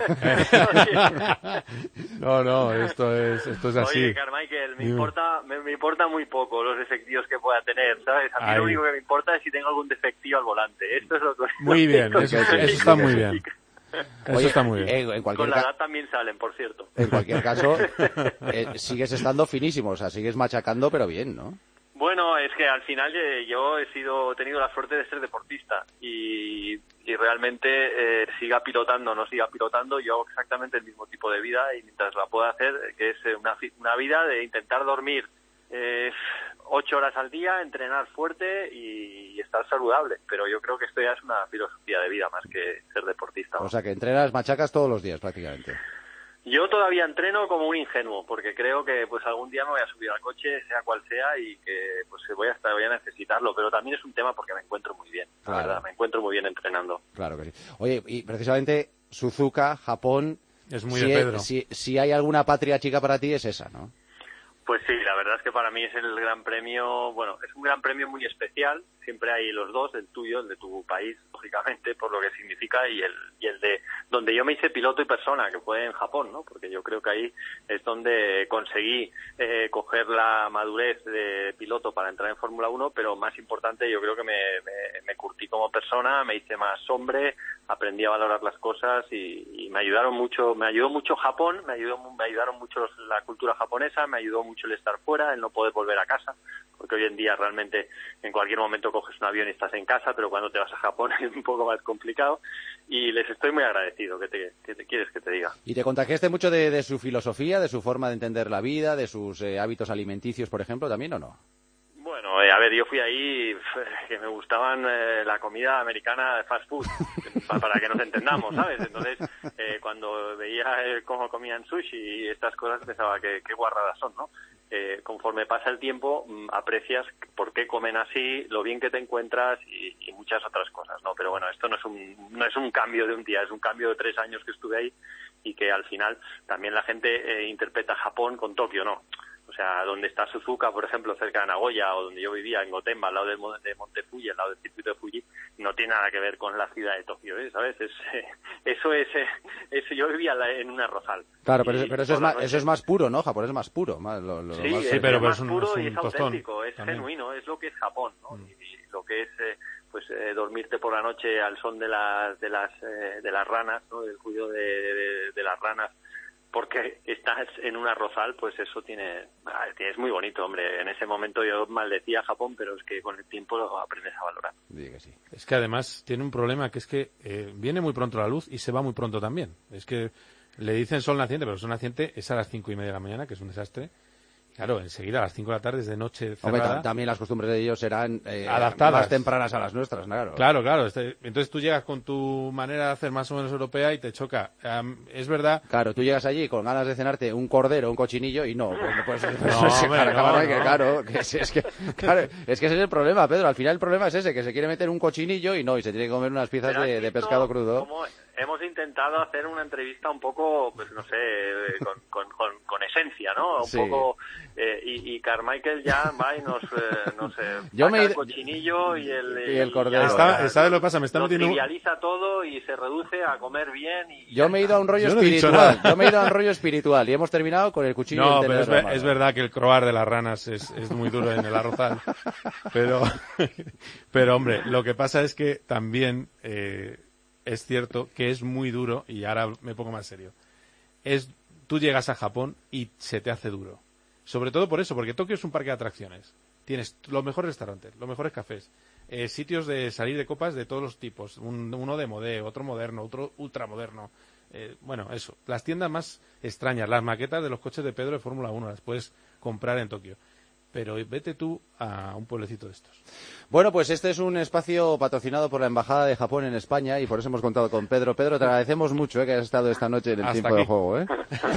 No, no, esto es, esto es así. Oye, Carmichael, me importa, me, me importa muy poco los defectillos que pueda tener, ¿sabes? A mí Ahí. Lo único que me importa es si tengo algún defectillo al volante. Esto es lo que... Muy bien, eso, eso está muy bien. Eso Oye, está muy bien. Eh, en cualquier Con la edad también salen, por cierto. En cualquier caso, eh, sigues estando finísimo, o sea, sigues machacando, pero bien, ¿no? Bueno, es que al final eh, yo he sido he tenido la suerte de ser deportista y, y realmente eh, siga pilotando o no siga pilotando, yo hago exactamente el mismo tipo de vida y mientras la pueda hacer, que es una, una vida de intentar dormir eh, ocho horas al día, entrenar fuerte y, y estar saludable. Pero yo creo que esto ya es una filosofía de vida más que ser deportista, ¿no? O sea, que entrenas, machacas todos los días prácticamente. Yo todavía entreno como un ingenuo, porque creo que pues algún día me voy a subir al coche, sea cual sea, y que pues voy a estar, voy a necesitarlo. Pero también es un tema porque me encuentro muy bien, claro. La verdad, me encuentro muy bien entrenando. Claro que sí. Oye, y precisamente Suzuka, Japón, es muy si, de Pedro. Si, si hay alguna patria chica para ti es esa, ¿no? Pues sí, la verdad es que para mí es el gran premio, bueno, es un gran premio muy especial, siempre hay los dos, el tuyo, el de tu país, lógicamente, por lo que significa, y el y el de donde yo me hice piloto y persona, que fue en Japón, ¿no? Porque yo creo que ahí es donde conseguí eh, coger la madurez de piloto para entrar en Fórmula uno, pero más importante, yo creo que me, me, me curtí como persona, me hice más hombre, aprendí a valorar las cosas y, y me ayudaron mucho, me ayudó mucho Japón, me ayudó, me ayudaron mucho los, la cultura japonesa, me ayudó mucho el estar fuera, el no poder volver a casa, porque hoy en día realmente en cualquier momento coges un avión y estás en casa, pero cuando te vas a Japón es un poco más complicado y les estoy muy agradecido. ¿Qué te, qué te quieres que te diga? ¿Y te contagiaste mucho de, de su filosofía, de su forma de entender la vida, de sus eh, hábitos alimenticios, por ejemplo, también o no? Bueno, eh, a ver, yo fui ahí que me gustaban eh, la comida americana de fast food, para que nos entendamos, ¿sabes? Entonces, eh, cuando veía eh, cómo comían sushi y estas cosas, pensaba que qué guarradas son, ¿no? Eh, conforme pasa el tiempo, mm, aprecias por qué comen así, lo bien que te encuentras y, y muchas otras cosas, ¿no? Pero bueno, esto no es un no es un cambio de un día, es un cambio de tres años que estuve ahí y que al final también la gente eh, interpreta Japón con Tokio, ¿no? O sea, donde está Suzuka, por ejemplo, cerca de Nagoya, o donde yo vivía, en Gotemba, al lado de, de Monte Fuji, al lado del circuito de Fuji, no tiene nada que ver con la ciudad de Tokio, ¿eh? ¿Sabes? Es, eh, eso es, eh, eso yo vivía en un arrozal. Claro, pero, y, pero eso, es más, eso es más puro, ¿no? Japón es más puro. Más, lo, lo, sí, más, sí, pero es más es un, puro es un y es tostón, auténtico, es también. genuino, es lo que es Japón, ¿no? Mm. Y, y lo que es... Eh, pues eh, dormirte por la noche al son de las de las eh, de las ranas, ¿no? Del ruido de, de, de las ranas, porque estás en un arrozal, pues eso tiene es muy bonito, hombre. En ese momento yo maldecía a Japón, pero es que con el tiempo lo aprendes a valorar. Diga que sí. Es que además tiene un problema, que es que eh, viene muy pronto la luz y se va muy pronto también. Es que le dicen sol naciente, pero el sol naciente es a las cinco y media de la mañana, que es un desastre. Claro, enseguida a las cinco de la tarde es de noche cerrada. Hombre, también las costumbres de ellos serán eh, adaptadas, más tempranas a las nuestras, claro. Claro, claro. Este, entonces tú llegas con tu manera de hacer más o menos europea y te choca. Um, es verdad. Claro, tú llegas allí con ganas de cenarte un cordero, un cochinillo y no. Pues, pues, no, pues, hombre, claro, no, que, no. claro, que es, es que, claro, es que ese es el problema, Pedro. Al final el problema es ese, que se quiere meter un cochinillo y no, y se tiene que comer unas piezas de, de pescado crudo. Cómo, hemos intentado hacer una entrevista un poco, pues no sé, con, con, con, con esencia, ¿no? Un sí. poco, eh, y, y Carmichael ya va y nos, eh, nos eh, Yo me he... el cochinillo y el, y el cordero. Está, ¿Sabes lo que pasa? Me está lo metiendo... trivializa todo y se reduce a comer bien. Y Yo me he ido a un rollo Yo no espiritual. Yo me he ido a un rollo espiritual y hemos terminado con el cuchillo. No, y el pero es, tenedor. ver, es verdad que el croar de las ranas es, es muy duro en el arrozal. Pero, pero hombre, lo que pasa es que también eh, es cierto que es muy duro, y ahora me pongo más serio. Es, tú llegas a Japón y se te hace duro. Sobre todo por eso, porque Tokio es un parque de atracciones. Tienes los mejores restaurantes, los mejores cafés, eh, sitios de salir de copas de todos los tipos. Un, uno de modé, otro moderno, otro ultramoderno. Eh, bueno, eso. Las tiendas más extrañas, las maquetas de los coches de Pedro de Fórmula uno, las puedes comprar en Tokio. Pero vete tú a un pueblecito de estos. Bueno, pues este es un espacio patrocinado por la Embajada de Japón en España y por eso hemos contado con Pedro. Pedro, te agradecemos mucho eh, que hayas estado esta noche en el Hasta tiempo aquí. de juego. ¿eh?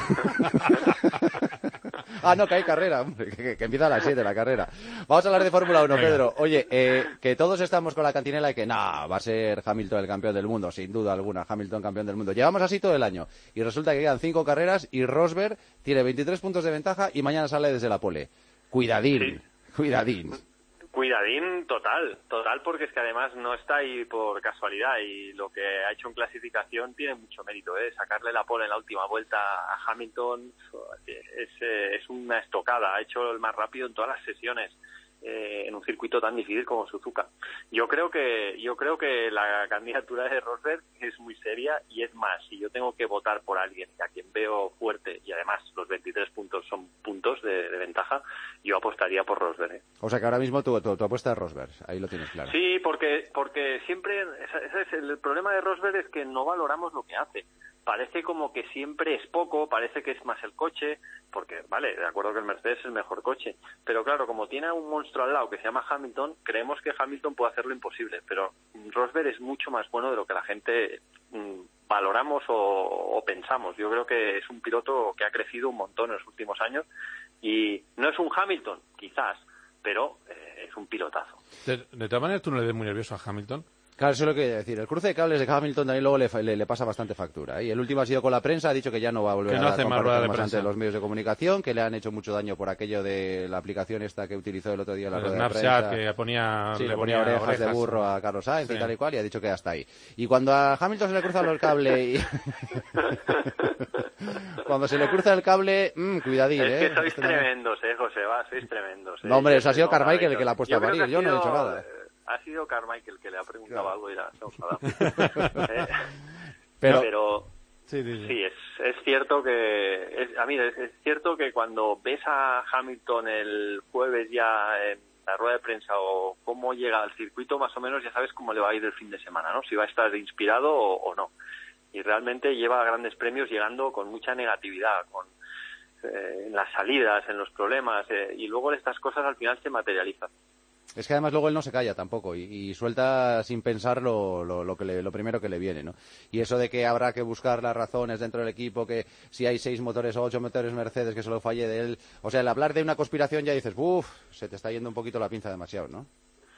Ah, no, que hay carrera, hombre, que, que empieza a las siete la carrera. Vamos a hablar de Fórmula uno, Pedro. Oye, eh, que todos estamos con la cantinela y que, nah, va a ser Hamilton el campeón del mundo, sin duda alguna, Hamilton campeón del mundo. Llevamos así todo el año y resulta que quedan cinco carreras y Rosberg tiene veintitrés puntos de ventaja y mañana sale desde la pole. Cuidadín, sí. cuidadín. Cuidadín total, total, porque es que además no está ahí por casualidad y lo que ha hecho en clasificación tiene mucho mérito, ¿eh? Sacarle la pole en la última vuelta a Hamilton es, es una estocada, ha hecho el más rápido en todas las sesiones. Eh, en un circuito tan difícil como Suzuka. Yo creo que yo creo que la candidatura de Rosberg es muy seria y es más, si yo tengo que votar por alguien a quien veo fuerte y además los veintitrés puntos son puntos de, de ventaja, yo apostaría por Rosberg. ¿eh? O sea que ahora mismo tu, tu, tu apuesta es Rosberg, ahí lo tienes claro. Sí, porque porque siempre ese es el, el problema de Rosberg es que no valoramos lo que hace. Parece como que siempre es poco, parece que es más el coche, porque, vale, de acuerdo que el Mercedes es el mejor coche, pero claro, como tiene a un monstruo al lado que se llama Hamilton, creemos que Hamilton puede hacer lo imposible, pero Rosberg es mucho más bueno de lo que la gente mmm, valoramos o, o pensamos. Yo creo que es un piloto que ha crecido un montón en los últimos años y no es un Hamilton, quizás, pero eh, es un pilotazo. De, de todas maneras, ¿tú no le ves muy nervioso a Hamilton? Claro, eso es lo que quería decir. El cruce de cables de Hamilton también luego le, le, le pasa bastante factura. ¿eh? Y el último ha sido con la prensa, ha dicho que ya no va a volver que no a hace comparecer más más ante los medios de comunicación, que le han hecho mucho daño por aquello de la aplicación esta que utilizó el otro día en la el rueda Snapchat, de prensa. que ponía, sí, le le ponía, ponía orejas, orejas de burro a Carlos Sainz sí. y tal y cual, y ha dicho que hasta ahí. Y cuando a Hamilton se le cruza el cable y... cuando se le cruza el cable, mmm, cuidadín, es ¿eh? que sois este tremendos, eh, Joseba, sois tremendos. Eh. No, hombre, eso ha sido no, Carmichael el que le ha puesto yo a parir, yo no he dicho nada. Ha sido Carmichael que le ha preguntado claro. algo y la, se ha enfadado. eh, pero, pero sí, sí, sí. sí, es, es cierto que es, a mí es, es cierto que cuando ves a Hamilton el jueves ya en la rueda de prensa o cómo llega al circuito, más o menos ya sabes cómo le va a ir el fin de semana, ¿no? Si va a estar inspirado o, o no. Y realmente lleva grandes premios llegando con mucha negatividad, con eh, en las salidas, en los problemas, eh, y luego estas cosas al final se materializan. Es que además luego él no se calla tampoco y, y suelta sin pensar lo, lo, lo, que le, lo primero que le viene, ¿no? Y eso de que habrá que buscar las razones dentro del equipo, que si hay seis motores o ocho motores Mercedes que solo falle de él, o sea, el hablar de una conspiración ya dices, uff, se te está yendo un poquito la pinza demasiado, ¿no?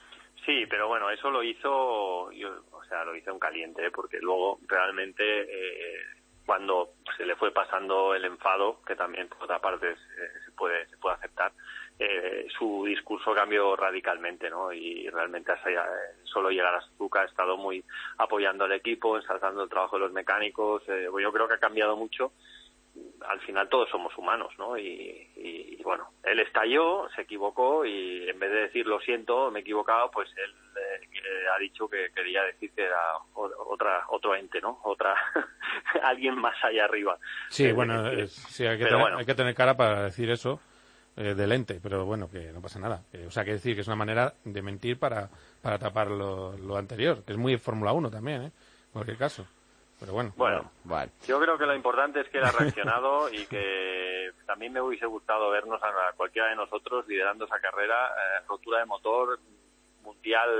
Sí, pero bueno, eso lo hizo, yo, o sea, lo hizo en caliente, ¿eh? Porque luego realmente eh, cuando se le fue pasando el enfado, que también por otra parte eh, se puede se puede aceptar, eh, su discurso cambió radicalmente, ¿no? Y realmente hasta ya, eh, solo llegar a Suzuka ha estado muy apoyando al equipo, ensalzando el trabajo de los mecánicos. Eh, yo creo que ha cambiado mucho. Al final todos somos humanos, ¿no? Y, y, y bueno, él estalló, se equivocó y en vez de decir lo siento, me he equivocado, pues él eh, ha dicho que quería decir que era otra otro ente, ¿no? Otra alguien más allá arriba. Sí, eh, bueno, eh, es, sí, hay que, tener, bueno. hay que tener cara para decir eso eh, del ente, pero bueno, que no pasa nada. Eh, o sea, que decir que es una manera de mentir para, para tapar lo, lo anterior, que es muy Fórmula uno también, ¿eh? En cualquier caso. Pero bueno, bueno, vale. Yo creo que lo importante es que él ha reaccionado y que también me hubiese gustado vernos a cualquiera de nosotros liderando esa carrera, eh, rotura de motor, mundial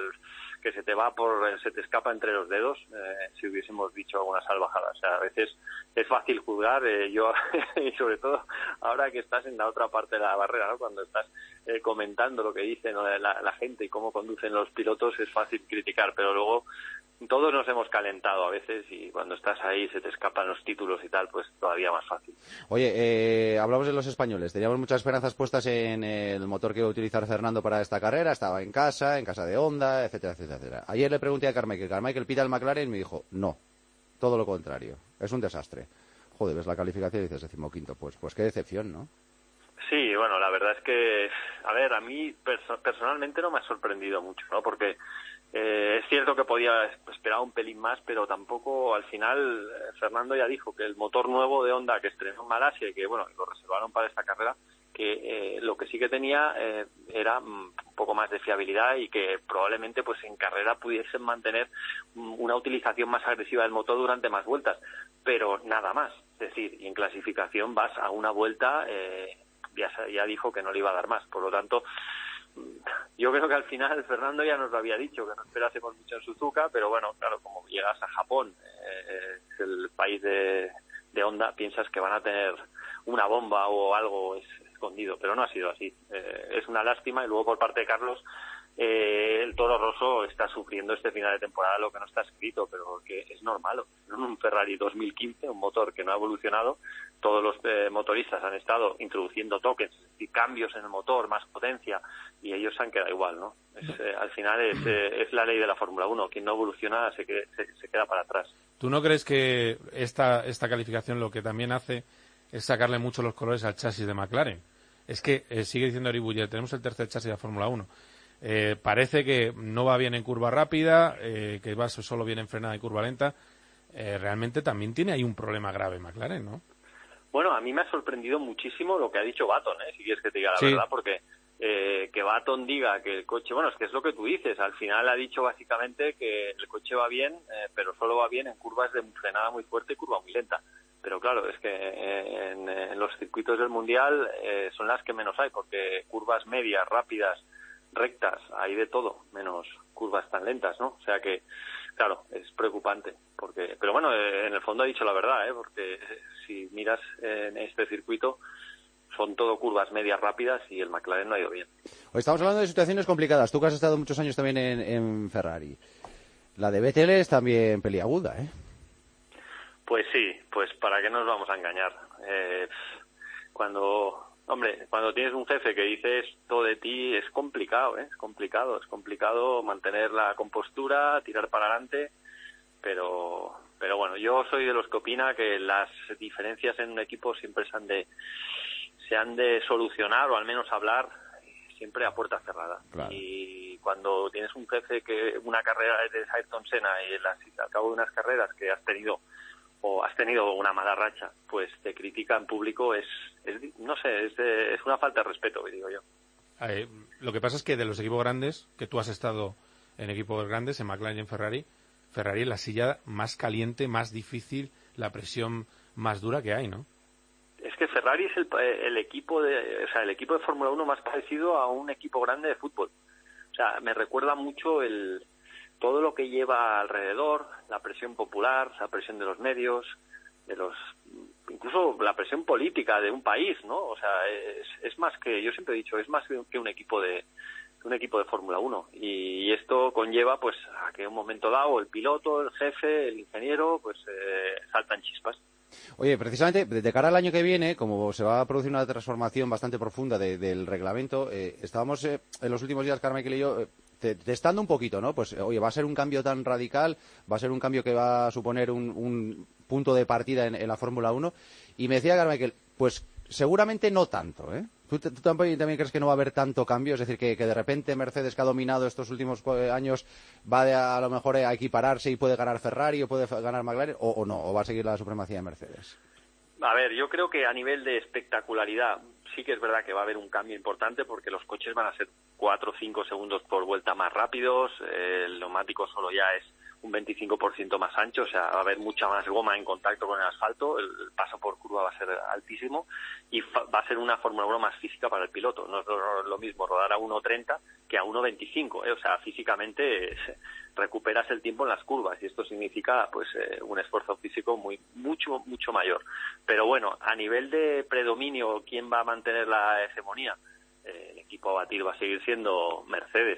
que se te va por, se te escapa entre los dedos, eh, si hubiésemos dicho alguna salvajada. O sea, a veces es fácil juzgar, eh, yo, y sobre todo ahora que estás en la otra parte de la barrera, ¿no? Cuando estás eh, comentando lo que dicen, ¿no? la, la gente y cómo conducen los pilotos, es fácil criticar, pero luego todos nos hemos calentado a veces y cuando estás ahí se te escapan los títulos y tal, pues todavía más fácil. Oye, eh, hablamos de los españoles. Teníamos muchas esperanzas puestas en el motor que iba a utilizar Fernando para esta carrera. Estaba en casa, en casa de Honda, etcétera, etcétera, etcétera. Ayer le pregunté a Carmichael, Carmichael pita el McLaren y me dijo, no, todo lo contrario, es un desastre. Joder, ves la calificación y dices decimoquinto, pues, pues qué decepción, ¿no? Sí, bueno, la verdad es que, a ver, a mí perso- personalmente no me ha sorprendido mucho, ¿no? Porque Eh, es cierto que podía esperar un pelín más, pero tampoco, al final, eh, Fernando ya dijo que el motor nuevo de Honda que estrenó en Malasia y que, bueno, lo reservaron para esta carrera, que eh, lo que sí que tenía eh, era mm, un poco más de fiabilidad y que probablemente pues en carrera pudiesen mantener mm, una utilización más agresiva del motor durante más vueltas, pero nada más. Es decir, y en clasificación vas a una vuelta, eh, ya, ya dijo que no le iba a dar más, por lo tanto... Yo creo que al final Fernando ya nos lo había dicho, que no esperásemos mucho en Suzuka, pero bueno, claro, como llegas a Japón, eh, es el país de, de Honda, piensas que van a tener una bomba o algo escondido, pero no ha sido así. Eh, es una lástima y luego por parte de Carlos, eh, el Toro Rosso está sufriendo este final de temporada lo que no está escrito, pero que es normal. Un Ferrari dos mil quince, un motor que no ha evolucionado, todos los eh, motoristas han estado introduciendo toques y cambios en el motor, más potencia, y ellos se han quedado igual, ¿no? Es, eh, al final es, eh, es la ley de la Fórmula uno, quien no evoluciona se, que, se, se queda para atrás. ¿Tú no crees que esta, esta calificación lo que también hace es sacarle mucho los colores al chasis de McLaren? Es que, eh, sigue diciendo Eri Buller, tenemos el tercer chasis de la Fórmula uno. Eh, parece que no va bien en curva rápida, eh, que va solo bien en frenada y curva lenta. Eh, realmente también tiene ahí un problema grave McLaren, ¿no? Bueno, a mí me ha sorprendido muchísimo lo que ha dicho Baton, ¿eh? Si quieres que te diga la sí. verdad, porque eh, que Baton diga que el coche, bueno, es que es lo que tú dices, al final ha dicho básicamente que el coche va bien, eh, pero solo va bien en curvas de frenada muy fuerte y curva muy lenta. Pero claro, es que eh, en, en los circuitos del Mundial eh, son las que menos hay, porque curvas medias, rápidas, rectas, hay de todo, menos curvas tan lentas, ¿no? O sea que, claro, es preocupante, porque, pero bueno, eh, en el fondo ha dicho la verdad, ¿eh? Porque eh, si miras en este circuito, son todo curvas medias rápidas y el McLaren no ha ido bien. Hoy estamos hablando de situaciones complicadas. Tú que has estado muchos años también en, en Ferrari. La de Vettel es también peliaguda, ¿eh? Pues sí, pues para qué nos vamos a engañar. Eh, cuando... Hombre, cuando tienes un jefe que dice esto de ti es complicado, ¿eh? Es complicado, es complicado mantener la compostura, tirar para adelante, pero pero bueno, yo soy de los que opina que las diferencias en un equipo siempre se han de se han de solucionar o al menos hablar siempre a puerta cerrada. Claro. Y cuando tienes un jefe que una carrera es de Ayrton Senna y las, al cabo de unas carreras que has tenido o has tenido una mala racha, pues te critica en público, es, es no sé, es, de, es una falta de respeto, digo yo. Eh, lo que pasa es que de los equipos grandes, que tú has estado en equipos grandes, en McLaren y en Ferrari, Ferrari es la silla más caliente, más difícil, la presión más dura que hay, ¿no? Es que Ferrari es el, el equipo de, o sea, el equipo de Fórmula uno más parecido a un equipo grande de fútbol. O sea, me recuerda mucho el todo lo que lleva alrededor, la presión popular, la presión de los medios, de los incluso la presión política de un país, ¿no? O sea, es, es más que, yo siempre he dicho, es más que un equipo de un equipo de Fórmula uno y esto conlleva pues a que en un momento dado el piloto, el jefe, el ingeniero, pues eh, saltan chispas. Oye, precisamente, de cara al año que viene, como se va a producir una transformación bastante profunda de, del reglamento, eh, estábamos eh, en los últimos días, Carmichael y yo, eh, testando un poquito, ¿no? Pues, oye, va a ser un cambio tan radical, va a ser un cambio que va a suponer un, un punto de partida en, en la Fórmula uno, y me decía Carmichael, pues seguramente no tanto, ¿eh? ¿Tú, tú también, también crees que no va a haber tanto cambio? Es decir, que, que de repente Mercedes, que ha dominado estos últimos años, va de a, a lo mejor a equipararse y puede ganar Ferrari o puede ganar McLaren, o, o no, o va a seguir la supremacía de Mercedes. A ver, yo creo que a nivel de espectacularidad sí que es verdad que va a haber un cambio importante porque los coches van a ser cuatro o cinco segundos por vuelta más rápidos, eh, el neumático solo ya es un veinticinco por ciento más ancho, o sea, va a haber mucha más goma en contacto con el asfalto, el paso por curva va a ser altísimo y va a ser una Fórmula uno más física para el piloto. No es lo, lo mismo rodar a uno treinta que a uno veinticinco, ¿eh? O sea, físicamente eh, recuperas el tiempo en las curvas y esto significa pues eh, un esfuerzo físico muy mucho mucho mayor. Pero bueno, a nivel de predominio, ¿quién va a mantener la hegemonía? Eh, el equipo a batir va a seguir siendo Mercedes.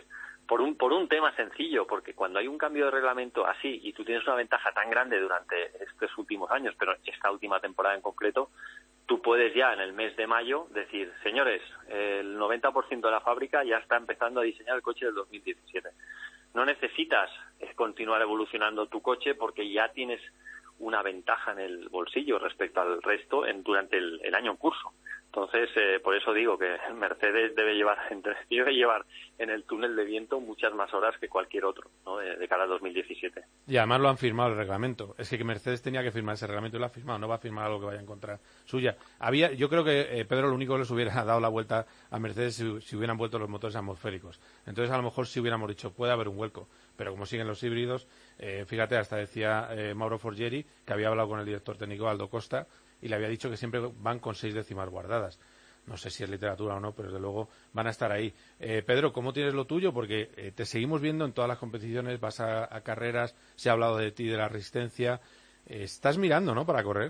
por un por un tema sencillo, porque cuando hay un cambio de reglamento así y tú tienes una ventaja tan grande durante estos últimos años, pero esta última temporada en concreto, tú puedes ya en el mes de mayo decir, señores, el noventa por ciento de la fábrica ya está empezando a diseñar el coche del dos mil diecisiete. No necesitas continuar evolucionando tu coche porque ya tienes una ventaja en el bolsillo respecto al resto en, durante el, el año en curso. Entonces, eh, por eso digo que Mercedes debe llevar, debe llevar en el túnel de viento muchas más horas que cualquier otro, ¿no? de, de cara al dos mil diecisiete. Y además lo han firmado el reglamento. Es que Mercedes tenía que firmar ese reglamento y lo ha firmado. No va a firmar algo que vaya en contra suya. Había, yo creo que eh, Pedro lo único que les hubiera dado la vuelta a Mercedes si, si hubieran vuelto los motores atmosféricos. Entonces, a lo mejor si hubiéramos dicho, puede haber un vuelco. Pero como siguen los híbridos, eh, fíjate, hasta decía eh, Mauro Forgieri, que había hablado con el director técnico Aldo Costa, y le había dicho que siempre van con seis décimas guardadas. No sé si es literatura o no, pero desde luego van a estar ahí. Eh, Pedro, ¿cómo tienes lo tuyo? Porque eh, te seguimos viendo en todas las competiciones, vas a, a carreras, se ha hablado de ti, de la resistencia. Eh, estás mirando, ¿no?, para correr.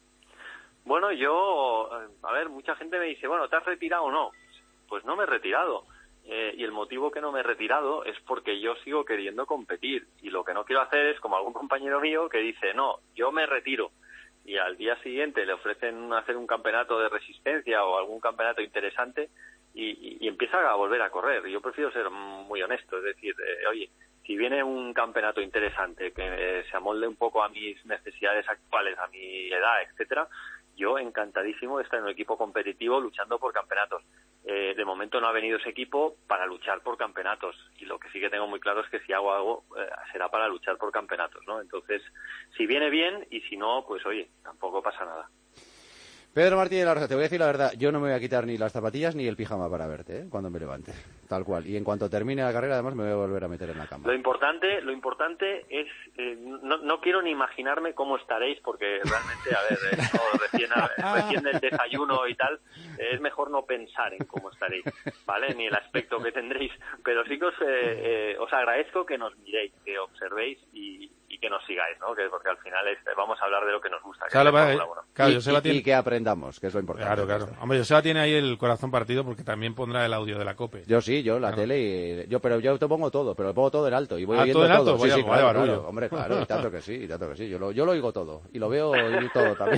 Bueno, yo, a ver, mucha gente me dice, bueno, ¿te has retirado o no? Pues no me he retirado. Eh, y el motivo que no me he retirado es porque yo sigo queriendo competir. Y lo que no quiero hacer es, como algún compañero mío que dice, no, yo me retiro. Y al día siguiente le ofrecen hacer un campeonato de resistencia o algún campeonato interesante y, y, y empieza a volver a correr. Yo prefiero ser muy honesto, es decir, eh, oye, si viene un campeonato interesante que eh, se amolde un poco a mis necesidades actuales, a mi edad, etcétera, yo encantadísimo de estar en un equipo competitivo luchando por campeonatos. Eh, de momento no ha venido ese equipo para luchar por campeonatos y lo que sí que tengo muy claro es que si hago algo eh, será para luchar por campeonatos, ¿no? Entonces, si viene bien y si no, pues oye, tampoco pasa nada. Pedro Martínez Larza, te voy a decir la verdad, yo no me voy a quitar ni las zapatillas ni el pijama para verte, ¿eh?, cuando me levante, tal cual. Y en cuanto termine la carrera, además, me voy a volver a meter en la cama. Lo importante, lo importante es, eh, no, no quiero ni imaginarme cómo estaréis, porque realmente, a ver, eh, no, recién, recién del desayuno y tal, eh, es mejor no pensar en cómo estaréis, ¿vale?, ni el aspecto que tendréis. Pero sí que os, eh, eh, os agradezco que nos miréis, que observéis y... y que nos sigáis, ¿no? Que porque al final es, vamos a hablar de lo que nos gusta. Que claro, es vale, claro, y, Joseba y, tiene... y que aprendamos, que es lo importante. Claro, claro. Hombre, Joseba tiene ahí el corazón partido porque también pondrá el audio de la COPE. Yo sí, yo la claro. tele, y, yo pero yo te pongo todo, pero lo pongo todo en alto y voy ah, oyendo todo. En alto? todo. Vaya, sí, sí, vaya claro, barullo. Claro, hombre, claro, y tanto que sí, y tanto que sí. Yo lo, yo lo oigo todo y lo veo y todo también.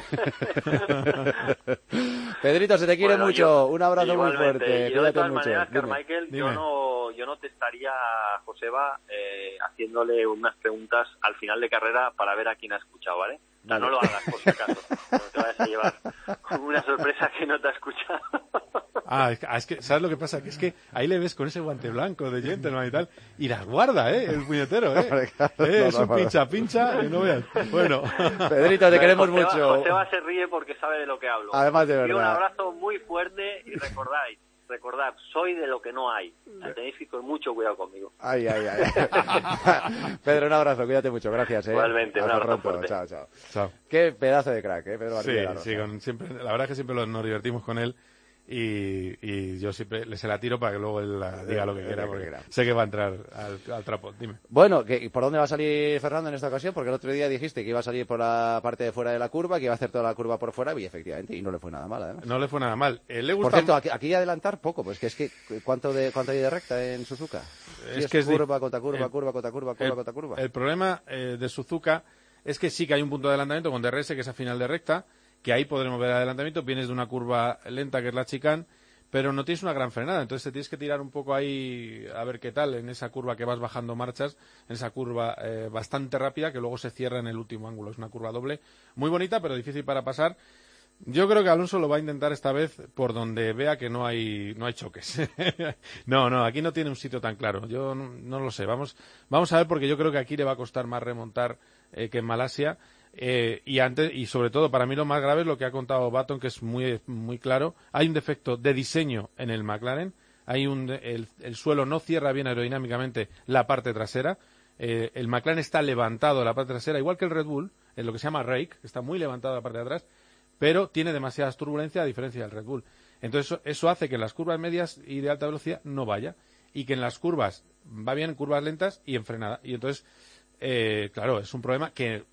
Pedrito, se te quiere bueno, mucho. Yo, un abrazo muy fuerte. Yo de todas mucho. maneras, Dime, Carmichael, dime. yo no, yo no te estaría, Joseba, eh, haciéndole unas preguntas al final de carrera para ver a quién ha escuchado, ¿vale? O sea, no lo hagas, por si acaso. No te vayas a llevar una sorpresa que no te ha escuchado. Ah, es que, es que, ¿sabes lo que pasa? Que es que ahí le ves con ese guante blanco de gentleman y tal, y las guarda, ¿eh? El puñetero, ¿eh? eh es un pincha, pincha, y no veas. Bueno. Pedrito, te queremos Joseba, mucho. Joseba se ríe porque sabe de lo que hablo. Además, de verdad. Y un abrazo muy fuerte y recordáis, recordad, soy de lo que no hay. O sea, tenéis que ir con mucho cuidado conmigo. Ay, ay, ay. Pedro, un abrazo, cuídate mucho, gracias, ¿eh? Igualmente, Hasta un abrazo pronto. fuerte. Chao, chao. Chao. Qué pedazo de crack, ¿eh? Pedro Sí, Martínez sí, con, siempre, la verdad es que siempre nos divertimos con él. Y, y yo siempre le se la tiro para que luego él la, diga lo que quiera, porque sé que va a entrar al, al trapo. Dime. Bueno, ¿que, ¿por dónde va a salir Fernando en esta ocasión? Porque el otro día dijiste que iba a salir por la parte de fuera de la curva, que iba a hacer toda la curva por fuera, y efectivamente, y no le fue nada mal, además. No le fue nada mal. Eh, le gusta... Por cierto, aquí, aquí adelantar poco, pues que es que ¿cuánto, de, cuánto hay de recta en Suzuka? Es, sí, es que es curva, contra curva, el, curva, contra curva, curva, el, contra curva. El problema eh, de Suzuka es que sí que hay un punto de adelantamiento con D R S, que es a final de recta, que ahí podremos ver el adelantamiento. Vienes de una curva lenta, que es la chicane, pero no tienes una gran frenada, entonces te tienes que tirar un poco ahí a ver qué tal en esa curva que vas bajando marchas, en esa curva eh, bastante rápida que luego se cierra en el último ángulo. Es una curva doble, muy bonita, pero difícil para pasar. Yo creo que Alonso lo va a intentar esta vez por donde vea que no hay no hay choques. no, no, aquí no tiene un sitio tan claro. Yo no, no lo sé. Vamos vamos a ver, porque yo creo que aquí le va a costar más remontar eh, que en Malasia. Eh, y antes y sobre todo para mí lo más grave es lo que ha contado Button, que es muy muy claro. Hay un defecto de diseño en el McLaren. Hay un el, el suelo no cierra bien aerodinámicamente la parte trasera. Eh, el McLaren está levantado la parte trasera, igual que el Red Bull, en lo que se llama rake, está muy levantado la parte de atrás, pero tiene demasiadas turbulencias a diferencia del Red Bull. Entonces eso, eso hace que en las curvas medias y de alta velocidad no vaya, y que en las curvas va bien en curvas lentas y en frenada. Y entonces, eh, claro, es un problema que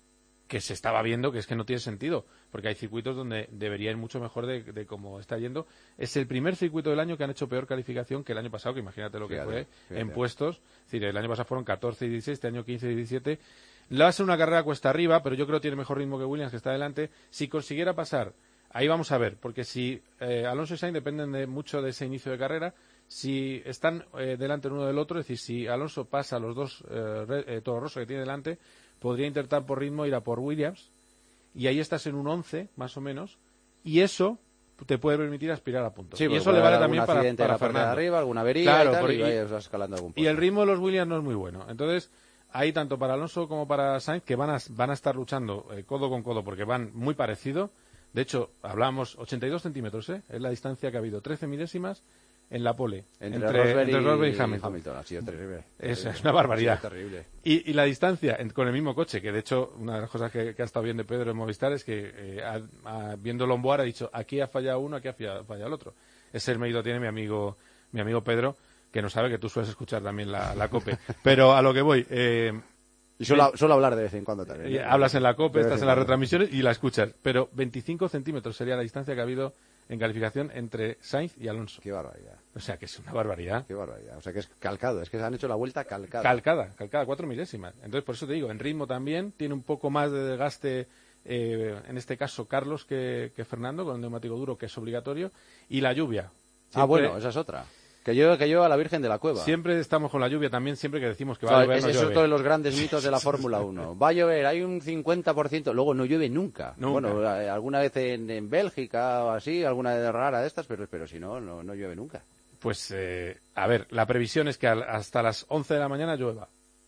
que se estaba viendo que es que no tiene sentido, porque hay circuitos donde debería ir mucho mejor de, de cómo está yendo. Es el primer circuito del año que han hecho peor calificación que el año pasado, que imagínate lo que fíjate, fue fíjate. en puestos. Es decir, el año pasado fueron catorce y dieciséis, este año quince y diecisiete. Le va a ser una carrera cuesta arriba, pero yo creo que tiene mejor ritmo que Williams, que está adelante. Si consiguiera pasar, ahí vamos a ver, porque si eh, Alonso y Sainz dependen de mucho de ese inicio de carrera, si están eh, delante el uno del otro, es decir, si Alonso pasa a los dos eh, eh, Toro Rosso que tiene delante, podría intentar por ritmo ir a por Williams, y ahí estás en un once, más o menos, y eso te puede permitir aspirar a puntos. Sí, y eso le vale también para, para Fernando. De arriba, alguna avería claro, y tal, por, y, vayas escalando algún puesto. Y el ritmo de los Williams no es muy bueno. Entonces, ahí tanto para Alonso como para Sainz, que van a, van a estar luchando eh, codo con codo, porque van muy parecido. De hecho, hablamos ochenta y dos centímetros, ¿eh? Es la distancia que ha habido, trece milésimas en la pole. Entre, entre, Rosberg, entre Rosberg y, y Hamilton. Hamilton. Ha sido terrible. Es, terrible. es una barbaridad. Ha sido terrible. Y, y la distancia en, con el mismo coche, que de hecho, una de las cosas que, que ha estado bien de Pedro en Movistar es que, eh, ha, ha, viendo Lomboar, ha dicho, aquí ha fallado uno, aquí ha fallado, fallado el otro. Ese mérito tiene mi amigo, mi amigo Pedro, que no sabe que tú sueles escuchar también la, la COPE. Pero a lo que voy... Eh, Y suelo, suelo hablar de vez en cuando también. ¿eh? Hablas en la COPE, estás en las retransmisiones y la escuchas. Pero veinticinco centímetros sería la distancia que ha habido en calificación entre Sainz y Alonso. Qué barbaridad. O sea, que es una barbaridad. Qué barbaridad. O sea, que es calcado. Es que se han hecho la vuelta calcada. Calcada, calcada, cuatro milésimas. Entonces, por eso te digo, en ritmo también tiene un poco más de desgaste, eh, en este caso, Carlos que, que Fernando, con el neumático duro, que es obligatorio. Y la lluvia. Siempre... Ah, bueno, esa es otra. Que llueve, que llueve a la Virgen de la Cueva. Siempre estamos con la lluvia también, siempre que decimos que va o sea, a llover, es, no eso llueve. es uno de los grandes mitos de la Fórmula uno. Va a llover, hay un cincuenta por ciento, luego no llueve nunca. nunca. Bueno, alguna vez en, en Bélgica o así, alguna vez rara de estas, pero, pero si no, no, no llueve nunca. Pues, eh, a ver, la previsión es que al, hasta las once de la mañana llueva.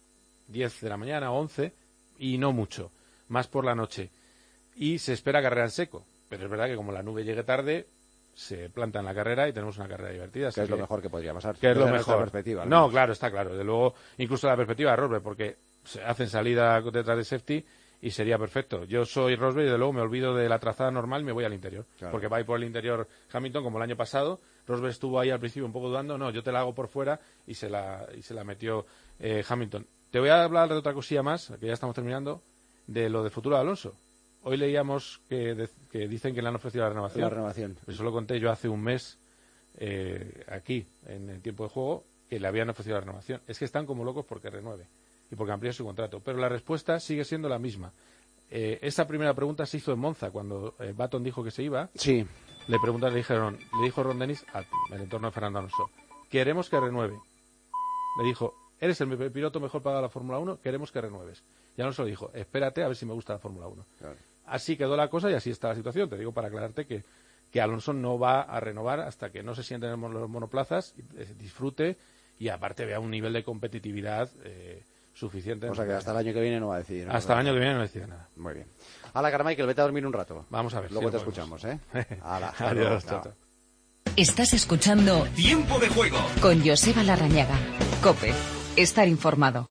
diez de la mañana, once, y no mucho. Más por la noche. Y se espera carrera en seco. Pero es verdad que como la nube llegue tarde... se planta en la carrera y tenemos una carrera divertida. Que es que, lo mejor que podría pasar. Que es lo mejor. Perspectiva, no, claro, está claro. Desde luego, incluso la perspectiva de Rosberg, porque se hacen salida detrás de safety y sería perfecto. Yo soy Rosberg y desde luego me olvido de la trazada normal y me voy al interior. Claro. Porque va a ir por el interior Hamilton como el año pasado. Rosberg estuvo ahí al principio un poco dudando. No, yo te la hago por fuera y se la, y se la metió eh, Hamilton. Te voy a hablar de otra cosilla más, que ya estamos terminando, de lo del futuro de Alonso. Hoy leíamos que, de, que dicen que le han ofrecido la renovación. La renovación. Eso lo conté yo hace un mes eh, aquí, en el tiempo de juego, que le habían ofrecido la renovación. Es que están como locos porque renueve y porque amplíe su contrato. Pero la respuesta sigue siendo la misma. Eh, esa primera pregunta se hizo en Monza, cuando eh, Button dijo que se iba. Sí. Le preguntaron, le dijeron, le dijo Ron Dennis al entorno de Fernando Alonso, queremos que renueve. Le dijo, eres el piloto mejor pagado de la Fórmula uno, queremos que renueves. Y Alonso le dijo, espérate a ver si me gusta la Fórmula uno. Claro. Así quedó la cosa y así está la situación. Te digo para aclararte que, que Alonso no va a renovar hasta que no se sienten en los monoplazas, disfrute y aparte vea un nivel de competitividad eh, suficiente. O sea que hasta el año que viene no va a decidir. Hasta el año que viene no decide nada. Muy bien. Hala, Carmichael, vete a dormir un rato. Vamos a ver. Luego sí, te escuchamos, ¿eh? Hala, adiós. Chao, chao. Estás escuchando Tiempo de Juego con Joseba Larrañaga. COPE. Estar informado.